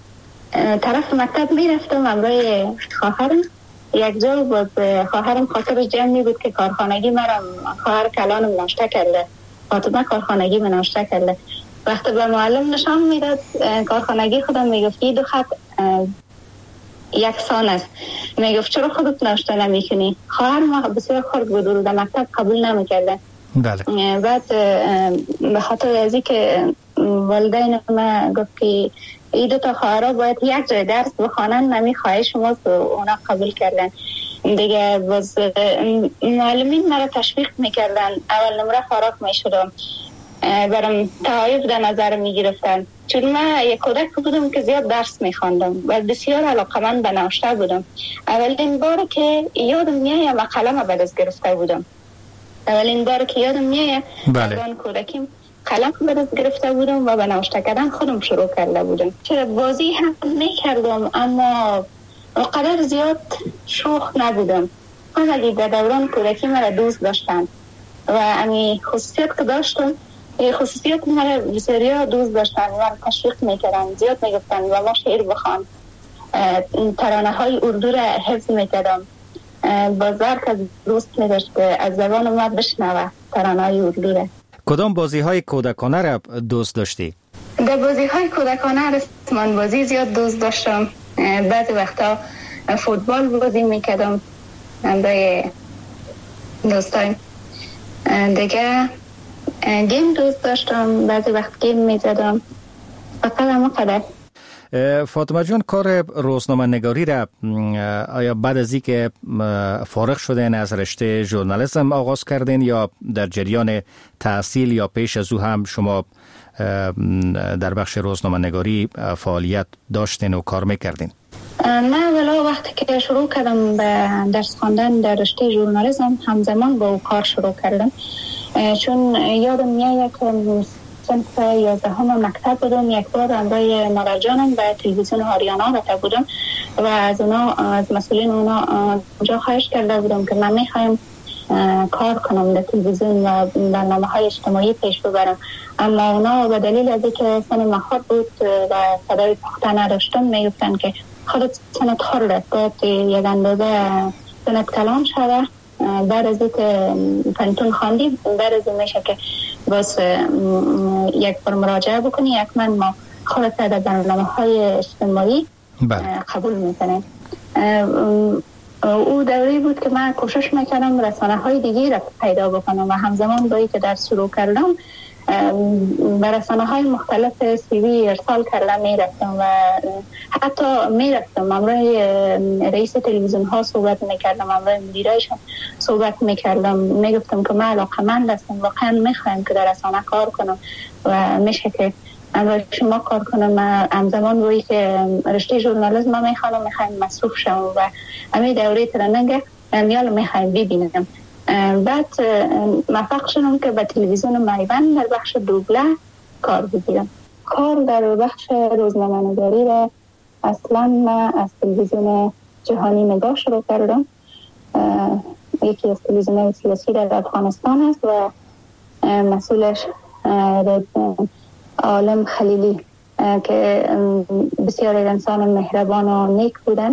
طرف مکتب میرفتم همراه خواهرم، یک جا باز خواهرم خاطرش جمع بود که کارخانگی مرم خواهر کلانم ناشته کرده، فاطمه کارخانگی من ناشته کرده. وقتی به معلم نشان میداد کارخانگی خودم میگفت دو خط یکسان است، میگفت چرا خودت ناشته نمیکنی؟ خواهر ما بسیار خرد بود و در مکتب قبول نمیکرده. بله. بعد به خاطر ازی که والدین ما گفت که این دو تا خواهرها باید یک جای درس بخوانن، نمی خواهش شماست و اونا قبول کردن دیگه. باز معلمین مرا تشویق میکردن، اول نمره فراغ میشدم، برام تحایف در نظر میگرفتن چون من یک کودک بودم که زیاد درس میخواندم و بسیار علاقمند به نوشته بودم. اولین بار که یادم میاد من قلم به دست گرفته بودم، اولین بار که یادم میاد بله. کودکیم قلم به دست گرفته بودم و به نوشته کردن خودم شروع کرده بودم. چرا بازی هم میکردم اما قدر زیاد شوخ نبودم. همه در دوران کودکی مرا دوست داشتن و امی خصوصیت که داشتم، خصوصیت مرا بسیار دوست داشتن و تشویق میکردن، زیاد میگفتن و ما شعر بخوان، ترانه های اردو را حفظ میکردم. بازار که دوست میداشت که از زبان ما بشنوه ترانه های اردو را. کدام بازی های کودکانه را دوست داشتی؟ در بازی های کودکانه رسمان بازی زیاد دوست داشتم. بعضی وقتا فوتبال بازی میکردم با دوستایم. دیگه گیم دوست داشتم، بعضی وقت گیم میزدم. فقط همه قدر. فاطمه جان، کار روزنامه نگاری را آیا بعد از اینکه فارغ شدین از رشته ژورنالیسم آغاز کردین یا در جریان تحصیل یا پیش از او هم شما در بخش روزنامه نگاری فعالیت داشتین و کار میکردین؟ من اولا وقتی که شروع کردم به درس خواندن در رشته ژورنالیسم همزمان با او کار شروع کردم، چون یادم میاد که صنف یازدهم مکتب بودم، یک بار همراه مادر جانم به تلویزیون آریانا رفته بودم و از اونا از مسئولین اونا اونجا خواهش کرده بودم که من میخوایم کار کنم در تلویزیون و برنامه های اجتماعی پیش ببرم، اما اونا به دلیل از اینکه سن مخاط بود و صدای پخته نداشتم میگفتن که خودت سنت خورده، باید یک اندازه سنت کلان شده، بعد از اینکه پنتون خواندی بعد از این میشه که باز یک بار مراجعه بکنی، یک من ما خودت در برنامه های اجتماعی بله. قبول میکنه. او دوری بود که من کوشش میکردم رسانه های دیگه را پیدا بکنم و همزمان با که در شروع کردم به رسانه های مختلف سیوی ارسال کردم میرفتم و حتی میرفتم امروی رئیس تلویزیون ها صحبت میکردم، امروی مدیرایشان صحبت میکردم، میگفتم که من علاقمند هستم، واقعا میخوایم که در رسانه کار کنم و میشه که امروی شما کار کنم. همزمان روی که رشته ژورنالیسم میخوانم، میخوایم مصروف شم و همین دوره ترننگ میال میخوایم ببینم. بعد موفق شدم که به تلویزیون میوند در بخش دوبله کار بگیرم. کار در بخش روزنامه‌نگاری را اصلا من از تلویزیون جهانی نگاه شروع کردم. یکی از تلویزیون سیاسی در افغانستان است و مسئولش عالم خلیلی که بسیار انسان مهربان و نیک بودن.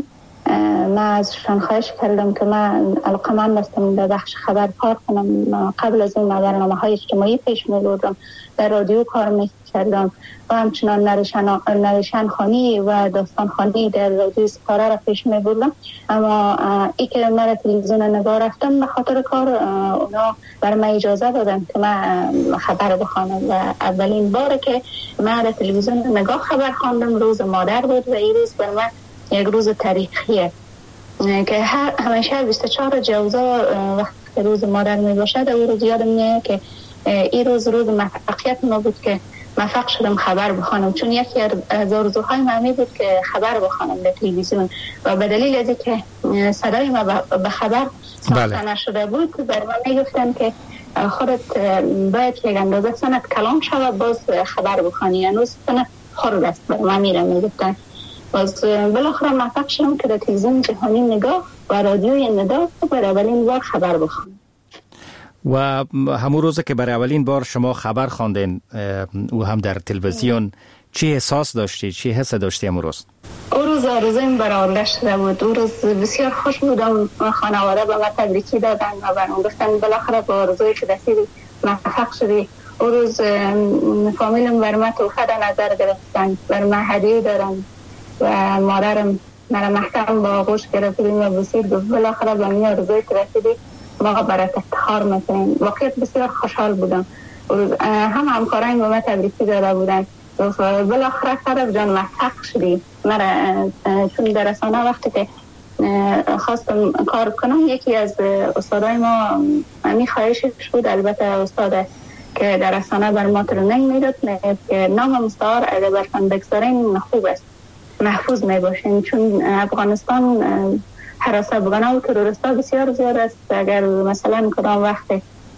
من ازشان خواهش کردم که من علاقمند هستم در بخش خبر کار کنم. قبل از این برنامه های اجتماعی پیش می بردم، در رادیو کار می کردم و همچنان نوشن, نوشن خانی و داستان خانی در رادیو سپاره را پیش می بردم. اما ای که من تلویزیون نگاه رفتم به خاطر کار اونا برای من اجازه دادن که من خبر بخوانم و اولین بار که من در تلویزیون نگاه خبر خواندم روز مادر بود و این روز بر من یک روز تاریخیه که هر همیشه بیست و چهار جوزا وقت روز مادر می باشد او روز یادم میاد که این روز روز موفقیت ما بود که موفق شدم خبر بخوانم، چون یکی از آرزوهای من بود که خبر بخوانم در تلویزیون و به دلیل از اینکه صدای ما به خبر ساخته نشده بود بر من میگفتن که خودت باید یک اندازه سنت کلام شود باز خبر بخوانی، هنوز سنت خورد است بر من میره میگفتن. باز بالاخره موفق شدم که در تلویزیون جهانی نگاه و رادیوی ندا برای اولین بار خبر بخوانم. و همون روز که برای اولین بار شما خبر خواندین او هم در تلویزیون، چی احساس داشتی؟ چی حس داشتی همون روز؟ او روز آرزویم برآورده شده بود. او روز بسیار خوش بودم. خانواده به من تبریکی دادن و برام گفتن بالاخره با آرزویی که داشتی موفق شدی. او روز فامیلم بر من تحفه در نظر گرفتن، بر من هدیه دارن و مادرم مرا محکم با آغوش گرفتیم و بسید گفت بالاخره به می آرزوی که رسیدی ما برات افتخار میکنیم. واقعیت بسیار خوشحال بودم. هم همکاران به من تبریکی داده بودن بالاخره خراب جان موفق شدی. مرا چون در رسانه وقتی که خواستم کار کنم یکی از استادای ما می خواهشش بود، البته استاد که در رسانه بر ما ترنینگ میداد که نام مستعار اگر برتان بگذارین خوب است، محفوظ می باشین، چون افغانستان حراسه بگانه و ترورستا بسیار زیاد است. اگر مثلا کدام وقت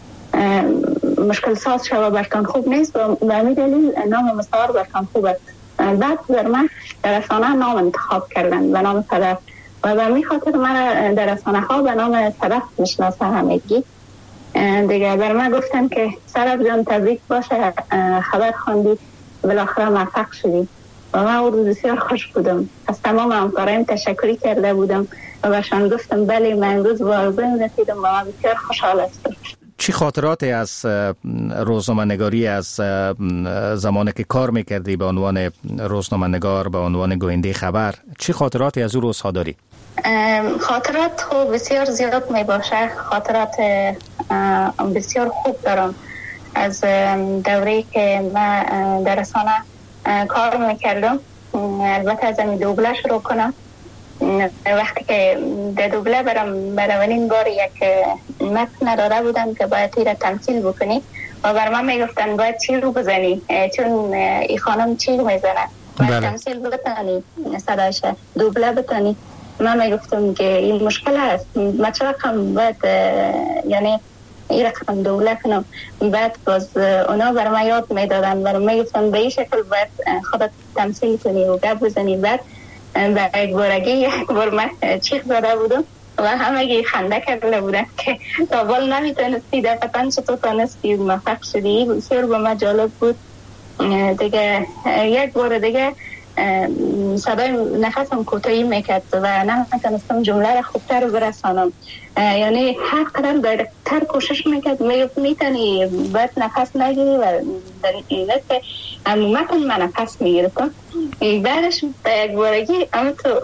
مشکل ساز شود برتان خوب نیست و به همین دلیل نام مستعار برتان خوب است. بعد بر من در رسانه نام انتخاب کردن به نام صدف و به همین خاطر من در رسانه ها به نام صدف میشناسه همگی دیگه. بر من گفتن که صدف جان تبریک باشه، خبر خواندی بالاخره موفق شدی و من او روز بسیار خوش بودم. از تمام همکارایم تشکری کرده بودم و برشان گفتم بله من امروز با آرزویم رسیدم و من بسیار خوشحال هستم. چی خاطراتی از روزنامه‌نگاری از زمانی که کار میکردی به عنوان روزنامه‌نگار، به عنوان گوینده خبر، چی خاطراتی از اون روزها داری؟ خاطرات خوب بسیار زیاد می باشه. خاطرات بسیار خوب دارم از دوره‌ای که من در رسانه کار میکردم. البته از این دوبله شروع کنم. وقتی که در دوبله برام برای اولین بار یک متن داده بودم که باید تیر تمثیل بکنی و بر من میگفتن باید چی رو بزنی، چون ای خانم چی رو میزنه، باید تمثیل بتانی، صدایش دوبله بتانی. من میگفتم که این مشکل هست، من چه رقم باید یعنی این رقم دوله کنم. بعد باز اونا برای من یاد میدادن، برای من میگفتن به این شکل باید خودت تمثیل کنی و گپ بزنی. بعد به یک بارگی یک بار من چیخ زده بودم و همه خنده کرده بودن که تا بال نمیتونستی دفتن چطور تانستی موفق شدی. بسیار به من جالب بود دیگه. یک بار دیگه صدای نفسم کوتاهی میکرد و نمیتونستم جمله را خوبتر برسانم، یعنی هر قدر دایرکتر کوشش میکرد میتونی باید نفس نگیری و در این که عمومتا من نفس میگرفتم. بعدش به یک بارگی اما تو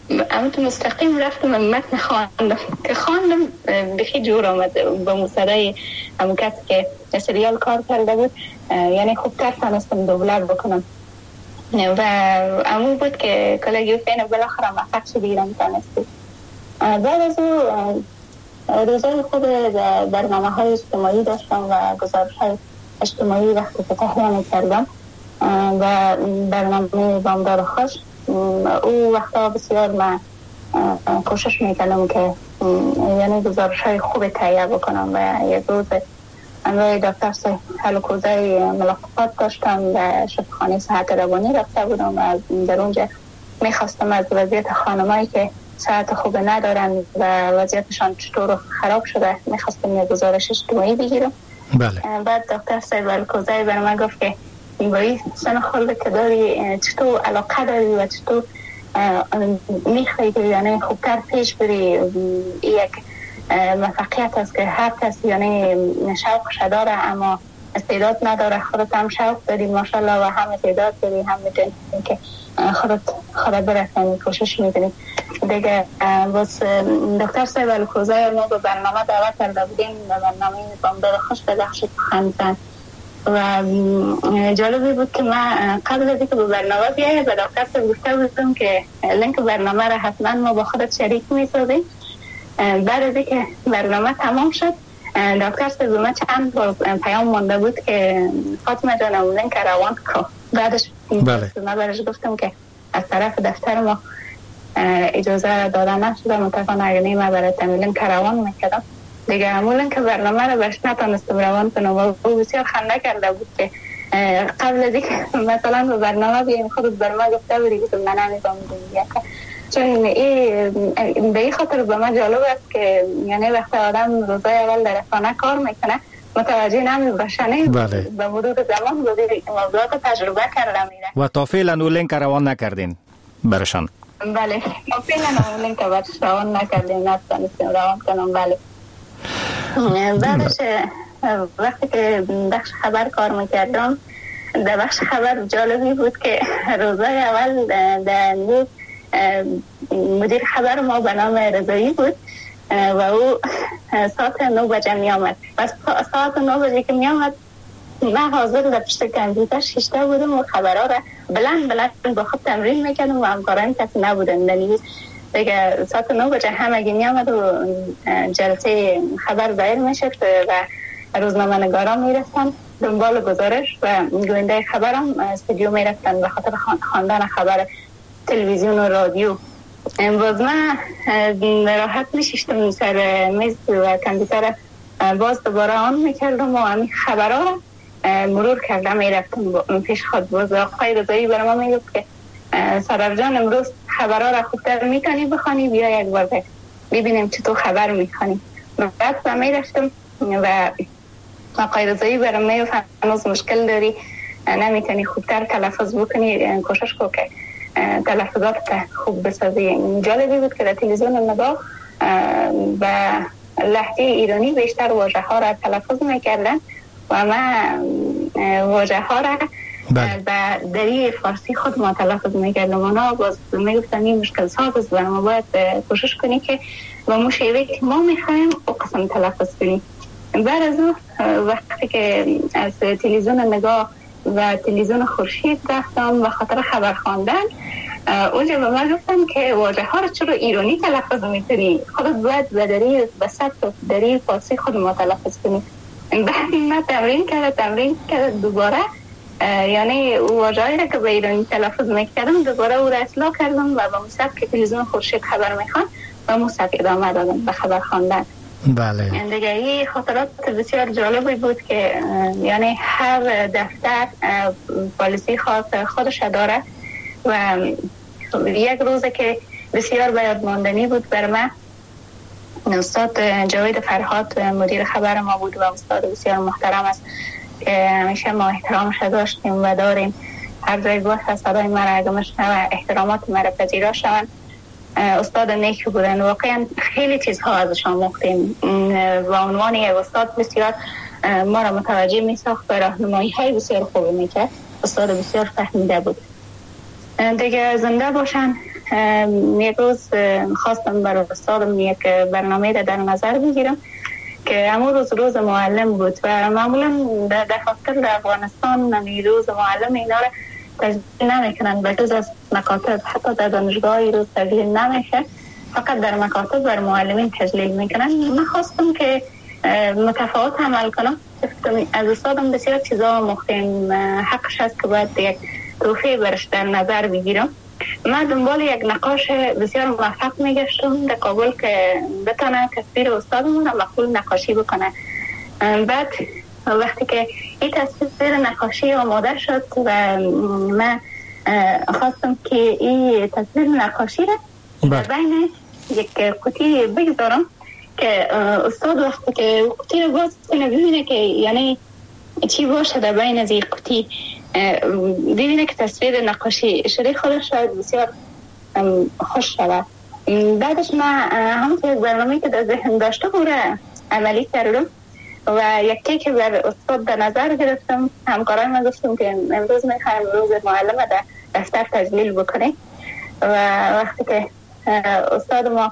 اما تو مستقیم رفتم متن خواندم که خواندم بخی جور آمد با مصدای همون کسی که سریال کار کرده بود، یعنی خوبتر تانستم دوبلر بکنم و امون بود که کلگی فین بالاخره موفق شد ایران تانستی. بعد از او روزای خود برنامه های اجتماعی داشتم و گزارش های اجتماعی وقتی که تهیه میکردم و برنامه بامدار خوش، او وقتا بسیار من کوشش میکنم که یعنی گزارش های خوب تهیه بکنم و یک روز امروی دکتر هلوکوزه ملاقات داشتم و شفاخانه صحت روانی رفته بودم و در اونجا میخواستم از وضعیت خانمایی که صحت خوب ندارن و وضعیتشان چطور خراب شده میخواستم یک گزارش اجتماعی بگیرم. بله. بعد دکتر صاحب هلوکوزه برای من گفت که این بایی سن خلده که داری چطور علاقه داری و چطور میخوایی که یعنی خوبتر پیش بری، یک موفقیت است که هر کسی یعنی شوقش داره اما استعداد نداره، خودت هم شوق داری ماشاءالله و هم استعداد داری، هم میتونی که خودت خودت برسانی کوشش میکنی دیگه. بس دکتر صاحب هلوکوزه ما به برنامه دعوت کرده بودیم، به برنامه بامدار خوش به بخش خندزن و جالبی بود که من قبل از اینکه به برنامه بیاید به دکتر صاحب گفته بودم که لینک برنامه را حتما ما با خودت شریک میسازیم. بعد از اینکه برنامه تمام شد دکتر صاحب ما چند بار پیام مانده بود که فاطمه جانم لینک روان کو. بعدش بله. من برش گفتم که از طرف دفتر ما اجازه دادن نشده، متاسفانه اگر نه من برای لینک روان میکردم دیگه. همون که برنامه رو بهش نتانستم روان کنم و او بسیار خنده کرده بود که قبل از اینکه مثلا به برنامه بیایم خودت بر ما گفته بودی که من نمیتونم دیگه، چون این به این خاطر به من جالب است که یعنی وقتی آدم روزای اول در رسانه کار میکنه متوجه نمیشه بله. به مرور زمان موضوعات تجربه کرده میره و تا فعلا اون لینک روان نکردین برشان. بله تا فعلا اون لینک برش روان نکردیم، نتونستیم روان کنم. بله. بعدش وقتی که بخش خبر کار میکردم در بخش خبر جالبی بود که روزای اول در مدیر خبر ما به نام رضایی بود و او ساعت نو بجه می آمد و ساعت نو بجه که می آمد من حاضر در پشت کامپیوتر شیشته بودم و خبرها را بلند بلند با خود تمرین میکردم و همکاران کسی نبودن دنیویز دیگه. ساعت نو بجه همگی می آمد و جلسه خبر ظاهر میشد و روزنامه نگاران میرفتن دنبال گزارش و گوینده خبرم استودیو میرفتن به خاطر خواندن خبر تلویزیون و رادیو. امروز من راحت میشیشتم سر میز و کامپیوتر باز دوباره آن میکردم و همین خبرها را مرور کردم میرفتم پیش خود. باز آقای رضایی برای ما میگفت که صدر جان امروز خبرها را خوبتر میتونی بخوانی، بیا یک بار ببینیم چطور خبر میخوانی. بعد من میرفتم و آقای رضایی برای من میگفت هنوز مشکل داری، نمیتونی خوبتر تلفظ بکنی، کوشش کن که تلفظات خوب بسازی. جالبی بود که در تلویزیون نگاه و لهجه ایرانی بیشتر واژه ها را تلفظ میکردن و من واژه ها را و دری فارسی خود ما تلفظ میکردم. اونا باز میگفتن این مشکل ساز است و ما باید کوشش کنی که با مشیوه که ما میخوایم او قسم تلفظ کنی. بعد از اون وقتی که از تلویزیون نگاه و تلویزیون خورشید رفتم و خاطر خبر خواندن اونجا به من گفتن که واژه ها رو چرا ایرانی تلفظ میکنی، خودت باید به دری به سبت دری فارسی خود ما تلفظ کنی. بعد من تمرین کرده تمرین کرده دوباره یعنی واژه هایی را که به ایرانی تلفظ میکردم دوباره او را اصلاح کردم و با مصحف که تلویزیون خورشید خبر میخوان و مصحف ادامه دادم به خبر خواندن. بله. دیگه این خاطرات بسیار جالبی بود که یعنی هر دفتر پالیسی خاص خودش داره و یک روزه که بسیار باید ماندنی بود بر من استاد جاوید فرهاد مدیر خبر ما بود و استاد بسیار محترم است که همیشه ما احترامش داشتیم و داریم. هر جای باشه صدای مرا اگه مشنوه احترامات مرا پذیرا شوند. استاد نیکی بودن، واقعا خیلی چیزها ازشان مختیم و عنوان یک استاد بسیار ما را متوجه می ساخت و راهنمایی های بسیار خوبی می کرد. استاد بسیار فهمیده بود. دیگه زنده باشن یک روز خواستم برای استادم یک برنامه را در نظر بگیرم که همون روز روز معلم بود و معمولا در دفاتر در افغانستان نمی روز معلم اینا را تجلیل نمیکنن به جز از مکاتب، حتی در دانشگاه روز تجلیل نمیشه، فقط در مکاتب بر معلمین تجلیل میکنن. من خواستم که متفاوت عمل کنم، از استادم بسیار چیزا مختیم حقش هست که باید یک توفیه برش در نظر بگیرم. من دنبال یک نقاش بسیار موفق میگشتم در کابل که بتانه تصویر استادمون را مقبول نقاشی بکنه. بعد وقتی که این تصویر نقاشی آماده شد و من خواستم که این تصویر نقاشی را در بین یک قوطی بگذارم که استاد وقتی که قوطی رو باز کنه ببینه که یعنی چی باشه در بین از این قوطی، ببینه که تصویر نقاشی شده خودش شاید بسیار خوش شده. بعدش من همون یک برنامه که در ذهن داشته بوده عملی کردم و یکی که بر استاد در نظر گرفتم. همکارای من گفتم که امروز میخوایم روز معلم در دفتر تجلیل بکنیم و وقتی که استاد ما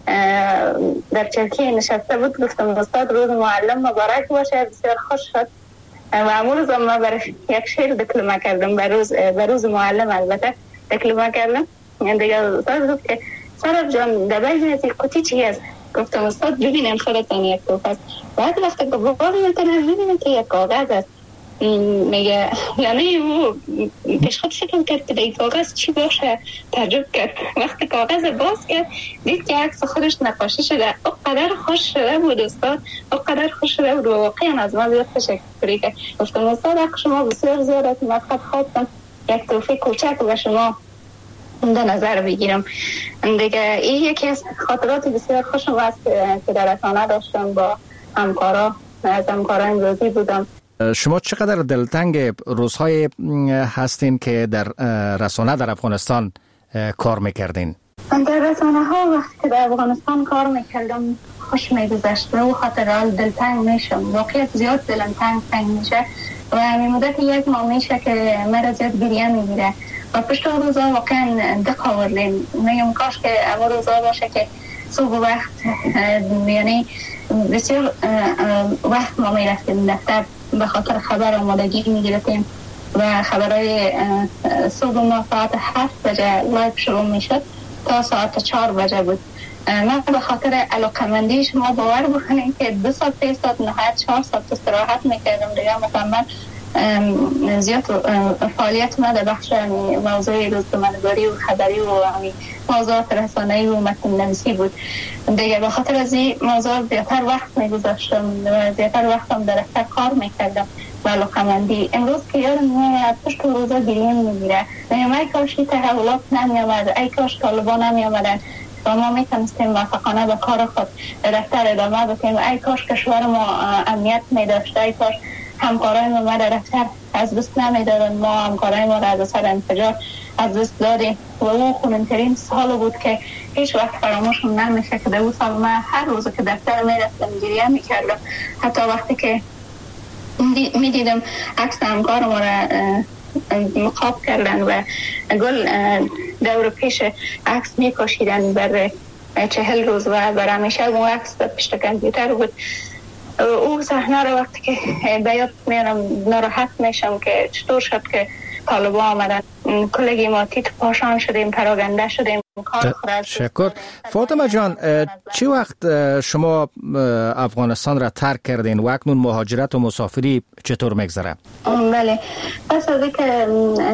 در چرکی نشسته بود گفتم استاد روز معلم مبارک باشه. بسیار خوش شد و امروز روز ما برش یک شعر دکلمه کردم بر روز بر روز معلم البته دکلمه کردم. دیگه استاد گفت که سارا جان در بین از این قوطی چی هست؟ گفتم استاد ببینم خودتان یک توف است. بعد وقتی که بابا میتونم ببینم که یک کاغذ است. میگه یعنی او پیش خود فکر کرد که این کاغذ چی باشه، تعجب کرد. وقتی کاغذ باز کرد دید که عکس خودش نقاشی شده. او قدر خوش شده بود استاد، او قدر خوش شده بود و واقعا از ما زیاد تشکری کرد. گفتم استاد حق شما بسیار زیادت، من فقط خواستم یک توفیق کوچک به شما در نظر بگیرم. دیگه این یکی از خاطرات بسیار خوشم است که در رسانه داشتم با همکارا، از همکاران روزی بودم. شما چقدر دلتنگ روزهای هستین که در رسانه در افغانستان کار میکردین؟ در رسانه ها وقتی که در افغانستان کار میکردم خوش میگذشت و او خاطرات دلتنگ میشم. واقعیت زیاد دلم تنگ تنگ میشه و همین مدت یک ماه میشه که مرا زیاد گریه میگیره و پشت روزا واقعا دق آوردیم. میگم کاش که اما روزا باشه که صبح وقت یعنی بسیار وقت ما میرفتیم دفتر به خاطر خبر آمادگی میگرفتیم و خبرهای صبح ما ساعت هفت بجه لایف شروع میشد تا ساعت چهار بجه بود. من به خاطر علاقمندی شما باور بکنیم که دو ساعت سه ساعت نهایت چهار ساعت استراحت میکردم دیگه. مثلا من زیاد فعالیت ما در بخش موضوع روزنامه‌نگاری و خبری و موضوعات رسانه‌ای و متن نویسی بود دیگه. به خاطر از این موضوع زیادتر وقت میگذاشتم و زیادتر وقتم در دفتر کار میکردم و علاقمندی. امروز که یادم میاد پشت روزا گریه میگیره. ای کاش این تحولات نمیامد، ای کاش طالبان نمیامدن و ما میتونستیم موفقانه به کار خود در دفتر ادامه بدیم. ای کاش کشور ما امنیت میداشت، ای کاش همکارای ما در دفتر از دست نمیدادن. ما همکارای ما را از اثر انفجار از دست دادیم و او خونن‌ترین سال بود که هیچ وقت فراموشم نمیشه که در اون سال من هر روز که دفتر میرفتم گریه میکردم. حتی وقتی که میدیدم عکس همکار ما را مقاب کردن و گل دور پیش عکس میکشیدن بر چهل روز و بر همیشه اون عکس پشت کامپیوتر بود. او صحنه رو وقتی که به یاد میارم ناراحت میشم که چطور شد که طالبان آمدن کلگی ما تیت پاشان شدیم، پراگنده شدیم. شکر. فاطمه جان، چی وقت شما افغانستان را ترک کردین و اکنون مهاجرت و مسافری چطور میگذره؟ بله، پس از اینکه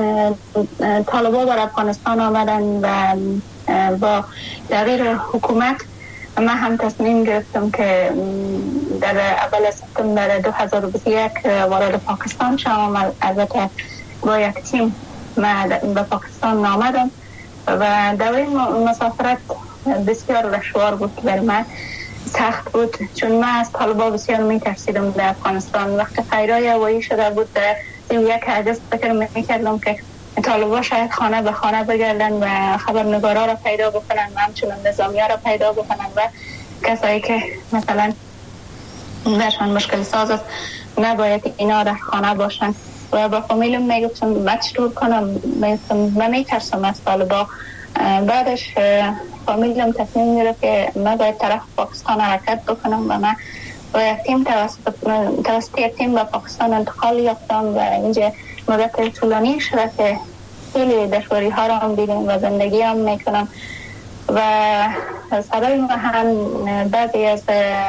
طالبان بر افغانستان آمدن و با تغییر حکومت من هم تصمیم گرفتم که در اول سپتامبر دو هزار و بیست و یک وارد پاکستان شدم. البته با یک تیم من به پاکستان آمدم و دوره مسافرت بسیار دشوار بود برای من، سخت بود، چون من از طالبان بسیار میترسیدم در افغانستان. وقتی خیرای هوایی شده بود در یک حدث فکر میکردم که طالبان شاید خانه به خانه بگردن و خبرنگارا را پیدا بکنن و همچنین نظامی ها را پیدا بکنن و کسایی که مثلا درشان مشکل ساز است نباید اینا در خانه باشن. و با فامیلم میگفتم من چطور کنم، من میترسم از طالبان بعدش فامیلم تصمیم میره که من باید طرف پاکستان حرکت بکنم و من با یک تیم توسط توسط یک تیم به پاکستان انتقال یافتم و اینجا مدت طولانی شده که خیلی دشواری ها را هم دیدم و زندگی هم میکنم و صدای ما هم بعضی از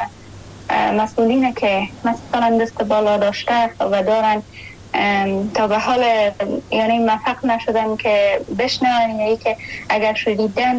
مسئولین که مثلا دست بالا داشته و دارن تا به حال یعنی موفق نشدن که بشنون، یعنی که اگر شدیدن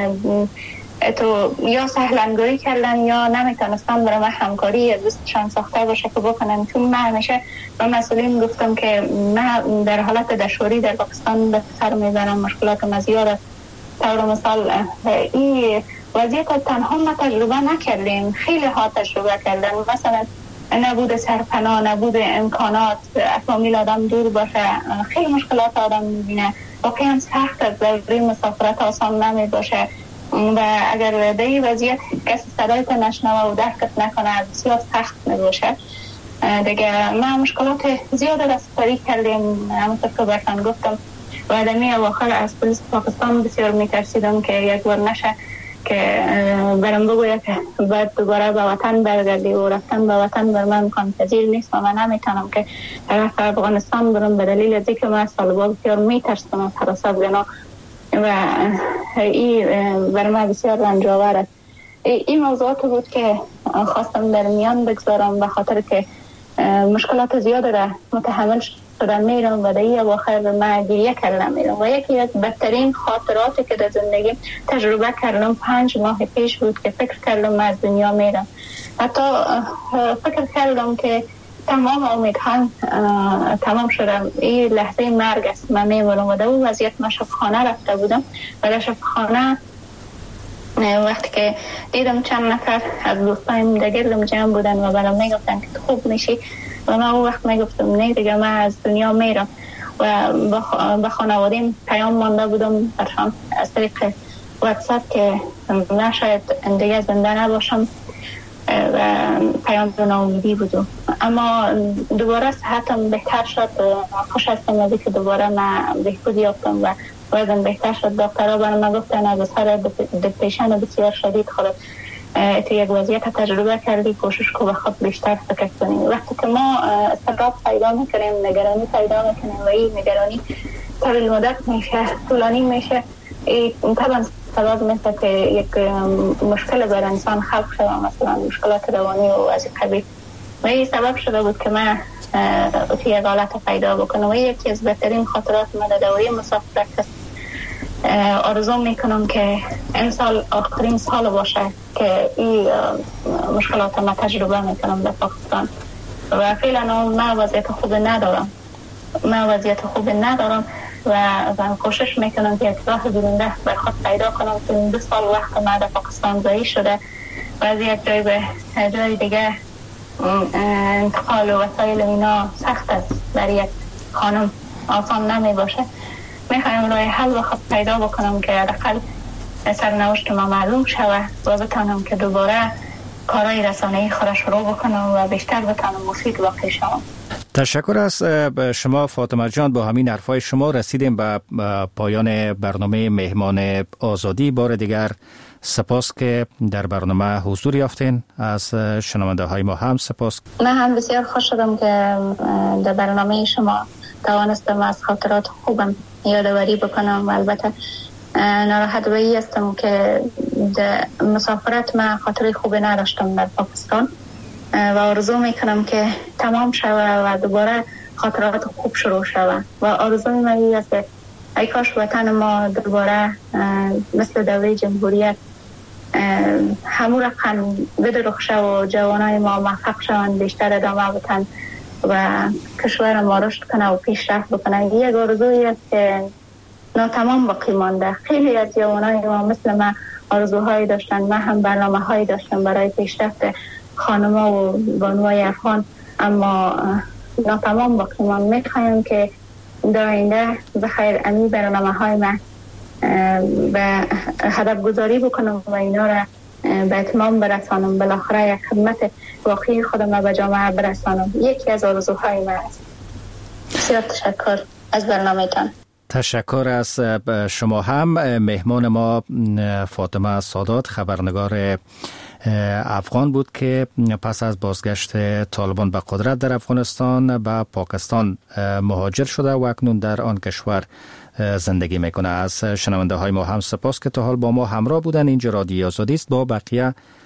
تو یا سهلنگاری کردن یا نمیتونستن برای من همکاری دوستشان ساخته باشه که بکنن. چون من همیشه به مسئولین گفتم که من در حالت دشواری در پاکستان به سر میبرم، مشکلات ما زیاده. طور مثال این وضعیت تنها ما تجربه نکردیم، خیلی ها تجربه کردن، مثلا نبود سرپناه، نبود امکانات، فامیل آدم دور باشه، خیلی مشکلات آدم میبینه. واقعا سخت از دوری مسافرت آسان نمی باشه و اگر در این وضعیت کسی صدایت نشنوه و درکت نکنه بسیار سخت می باشه. دیگه ما مشکلات زیاده دستکاری کردیم، همونطور که برتن گفتم و دمی اواخر از پلیس پاکستان بسیار میترسیدم که یک بار نشه که برم بگوید که باید دوباره به وطن برگردی و رفتن به وطن بر من امکان پذیر نیست و من نمیتونم که طرف افغانستان برم به دلیل از اینکه من طالبان بسیار میترسم از حراس افغانا و این بر من بسیار رنجاور است. این موضوعات بود که خواستم در میان بگذارم به خاطر که مشکلات زیاده را متحمل شدن میرم و در اواخر من گریه کردم میرم و یکی از بدترین خاطراتی که در زندگی تجربه کردم پنج ماه پیش بود که فکر کردم من از دنیا میرم. حتی فکر کردم که تمام امیدهام تمام شدم، این لحظه مرگ است، من میمونم و در اون وضعیت من شفاخانه رفته بودم و در شفاخانه وقتی که دیدم چند نفر از دوستایم در گردم جمع بودن و برام میگفتن که خوب میشی و من اون وقت میگفتم نه دیگه من از دنیا میرم و به خانوادیم پیام مانده بودم برشان از طریق واتساپ که من شاید دیگه زنده نباشم و پیام ناامیدی بودم. اما دوباره صحتم بهتر شد، خوش هستم از که دوباره من بهبود یافتم و وزن بهتر شد. دکترها برای من گفتن از اثر دپریشن بسیار شدید خود تو یک وضعیت تجربه کردی، کوشش کو به خود بیشتر فکر کنیم. وقتی که ما استراب پیدا میکنیم، نگرانی پیدا میکنیم و این نگرانی طویل مدت میشه، طولانی میشه، طبعا سبب میشه که یک مشکل بر انسان خلق شده، مثلا مشکلات روانی و از قبیل و این سبب شده بود که من تو یک حالت پیدا بکنم و یکی از بهترین خاطرات من در دوره مسافرت است. آرزو میکنم که این سال آخرین سال باشه که این مشکلات ما تجربه میکنم در پاکستان و فعلا من وضعیت خوب ندارم من وضعیت خوب ندارم و من کوشش میکنم که راه برنده بر خود پیدا کنم که این دو سال وقت من در پاکستان ضایع شده و از یک جای به جای دیگه انتقال و وسایل اینا سخت است، برای یک خانم آسان نمی باشه. میخوایم راه حل و خود پیدا بکنم که حداقل سرنوشت ما معلوم شود و بتانم که دوباره کارهای رسانه‌ای خود شروع بکنم و بیشتر بتانم مفید واقع شوم. تشکر از شما فاطمه جان. با همین حرفای شما رسیدیم به پایان برنامه مهمان آزادی. بار دیگر سپاس که در برنامه حضور یافتین. از شنونده های ما هم سپاس. من هم بسیار خوش شدم که در برنامه شما توانستم از خاطرات خوبم یادآوری بکنم و البته ناراحت به این هستم که در مسافرت من خاطره خوبی نداشتم در پاکستان و آرزو میکنم که تمام شود و دوباره خاطرات خوب شروع شود و آرزو من است که ای کاش وطن ما دوباره مثل دوره جمهوریت همون رقم بدرخشه و جوانای ما موفق شوند، بیشتر ادامه بدن و کشور ما رشد کنه و پیشرفت بکنه. یک آرزویی است که ناتمام باقی مانده. خیلی از جوانای ما مثل من آرزوهایی داشتن، من هم برنامه هایی داشتم برای پیشرفت خانما و بانوای افغان، اما ناتمام باقی ماند. میخوایم که در آینده بخیر امی برنامه های من و هدف گذاری بکنم و اینا را به اتمام برسانم، بالاخره یک خدمت واقعی خودم به جامعه برسانم. یکی از آرزوهای من است. بسیار تشکر از برنامه‌تان. تشکر از شما هم. مهمان ما فاطمه سادات، خبرنگار افغان بود که پس از بازگشت طالبان به قدرت در افغانستان به پاکستان مهاجر شده و اکنون در آن کشور زندگی میکنه. از شنونده های ما هم سپاس که تا حال با ما همراه بودن. اینجا رادیوی آزادی است. با بقیه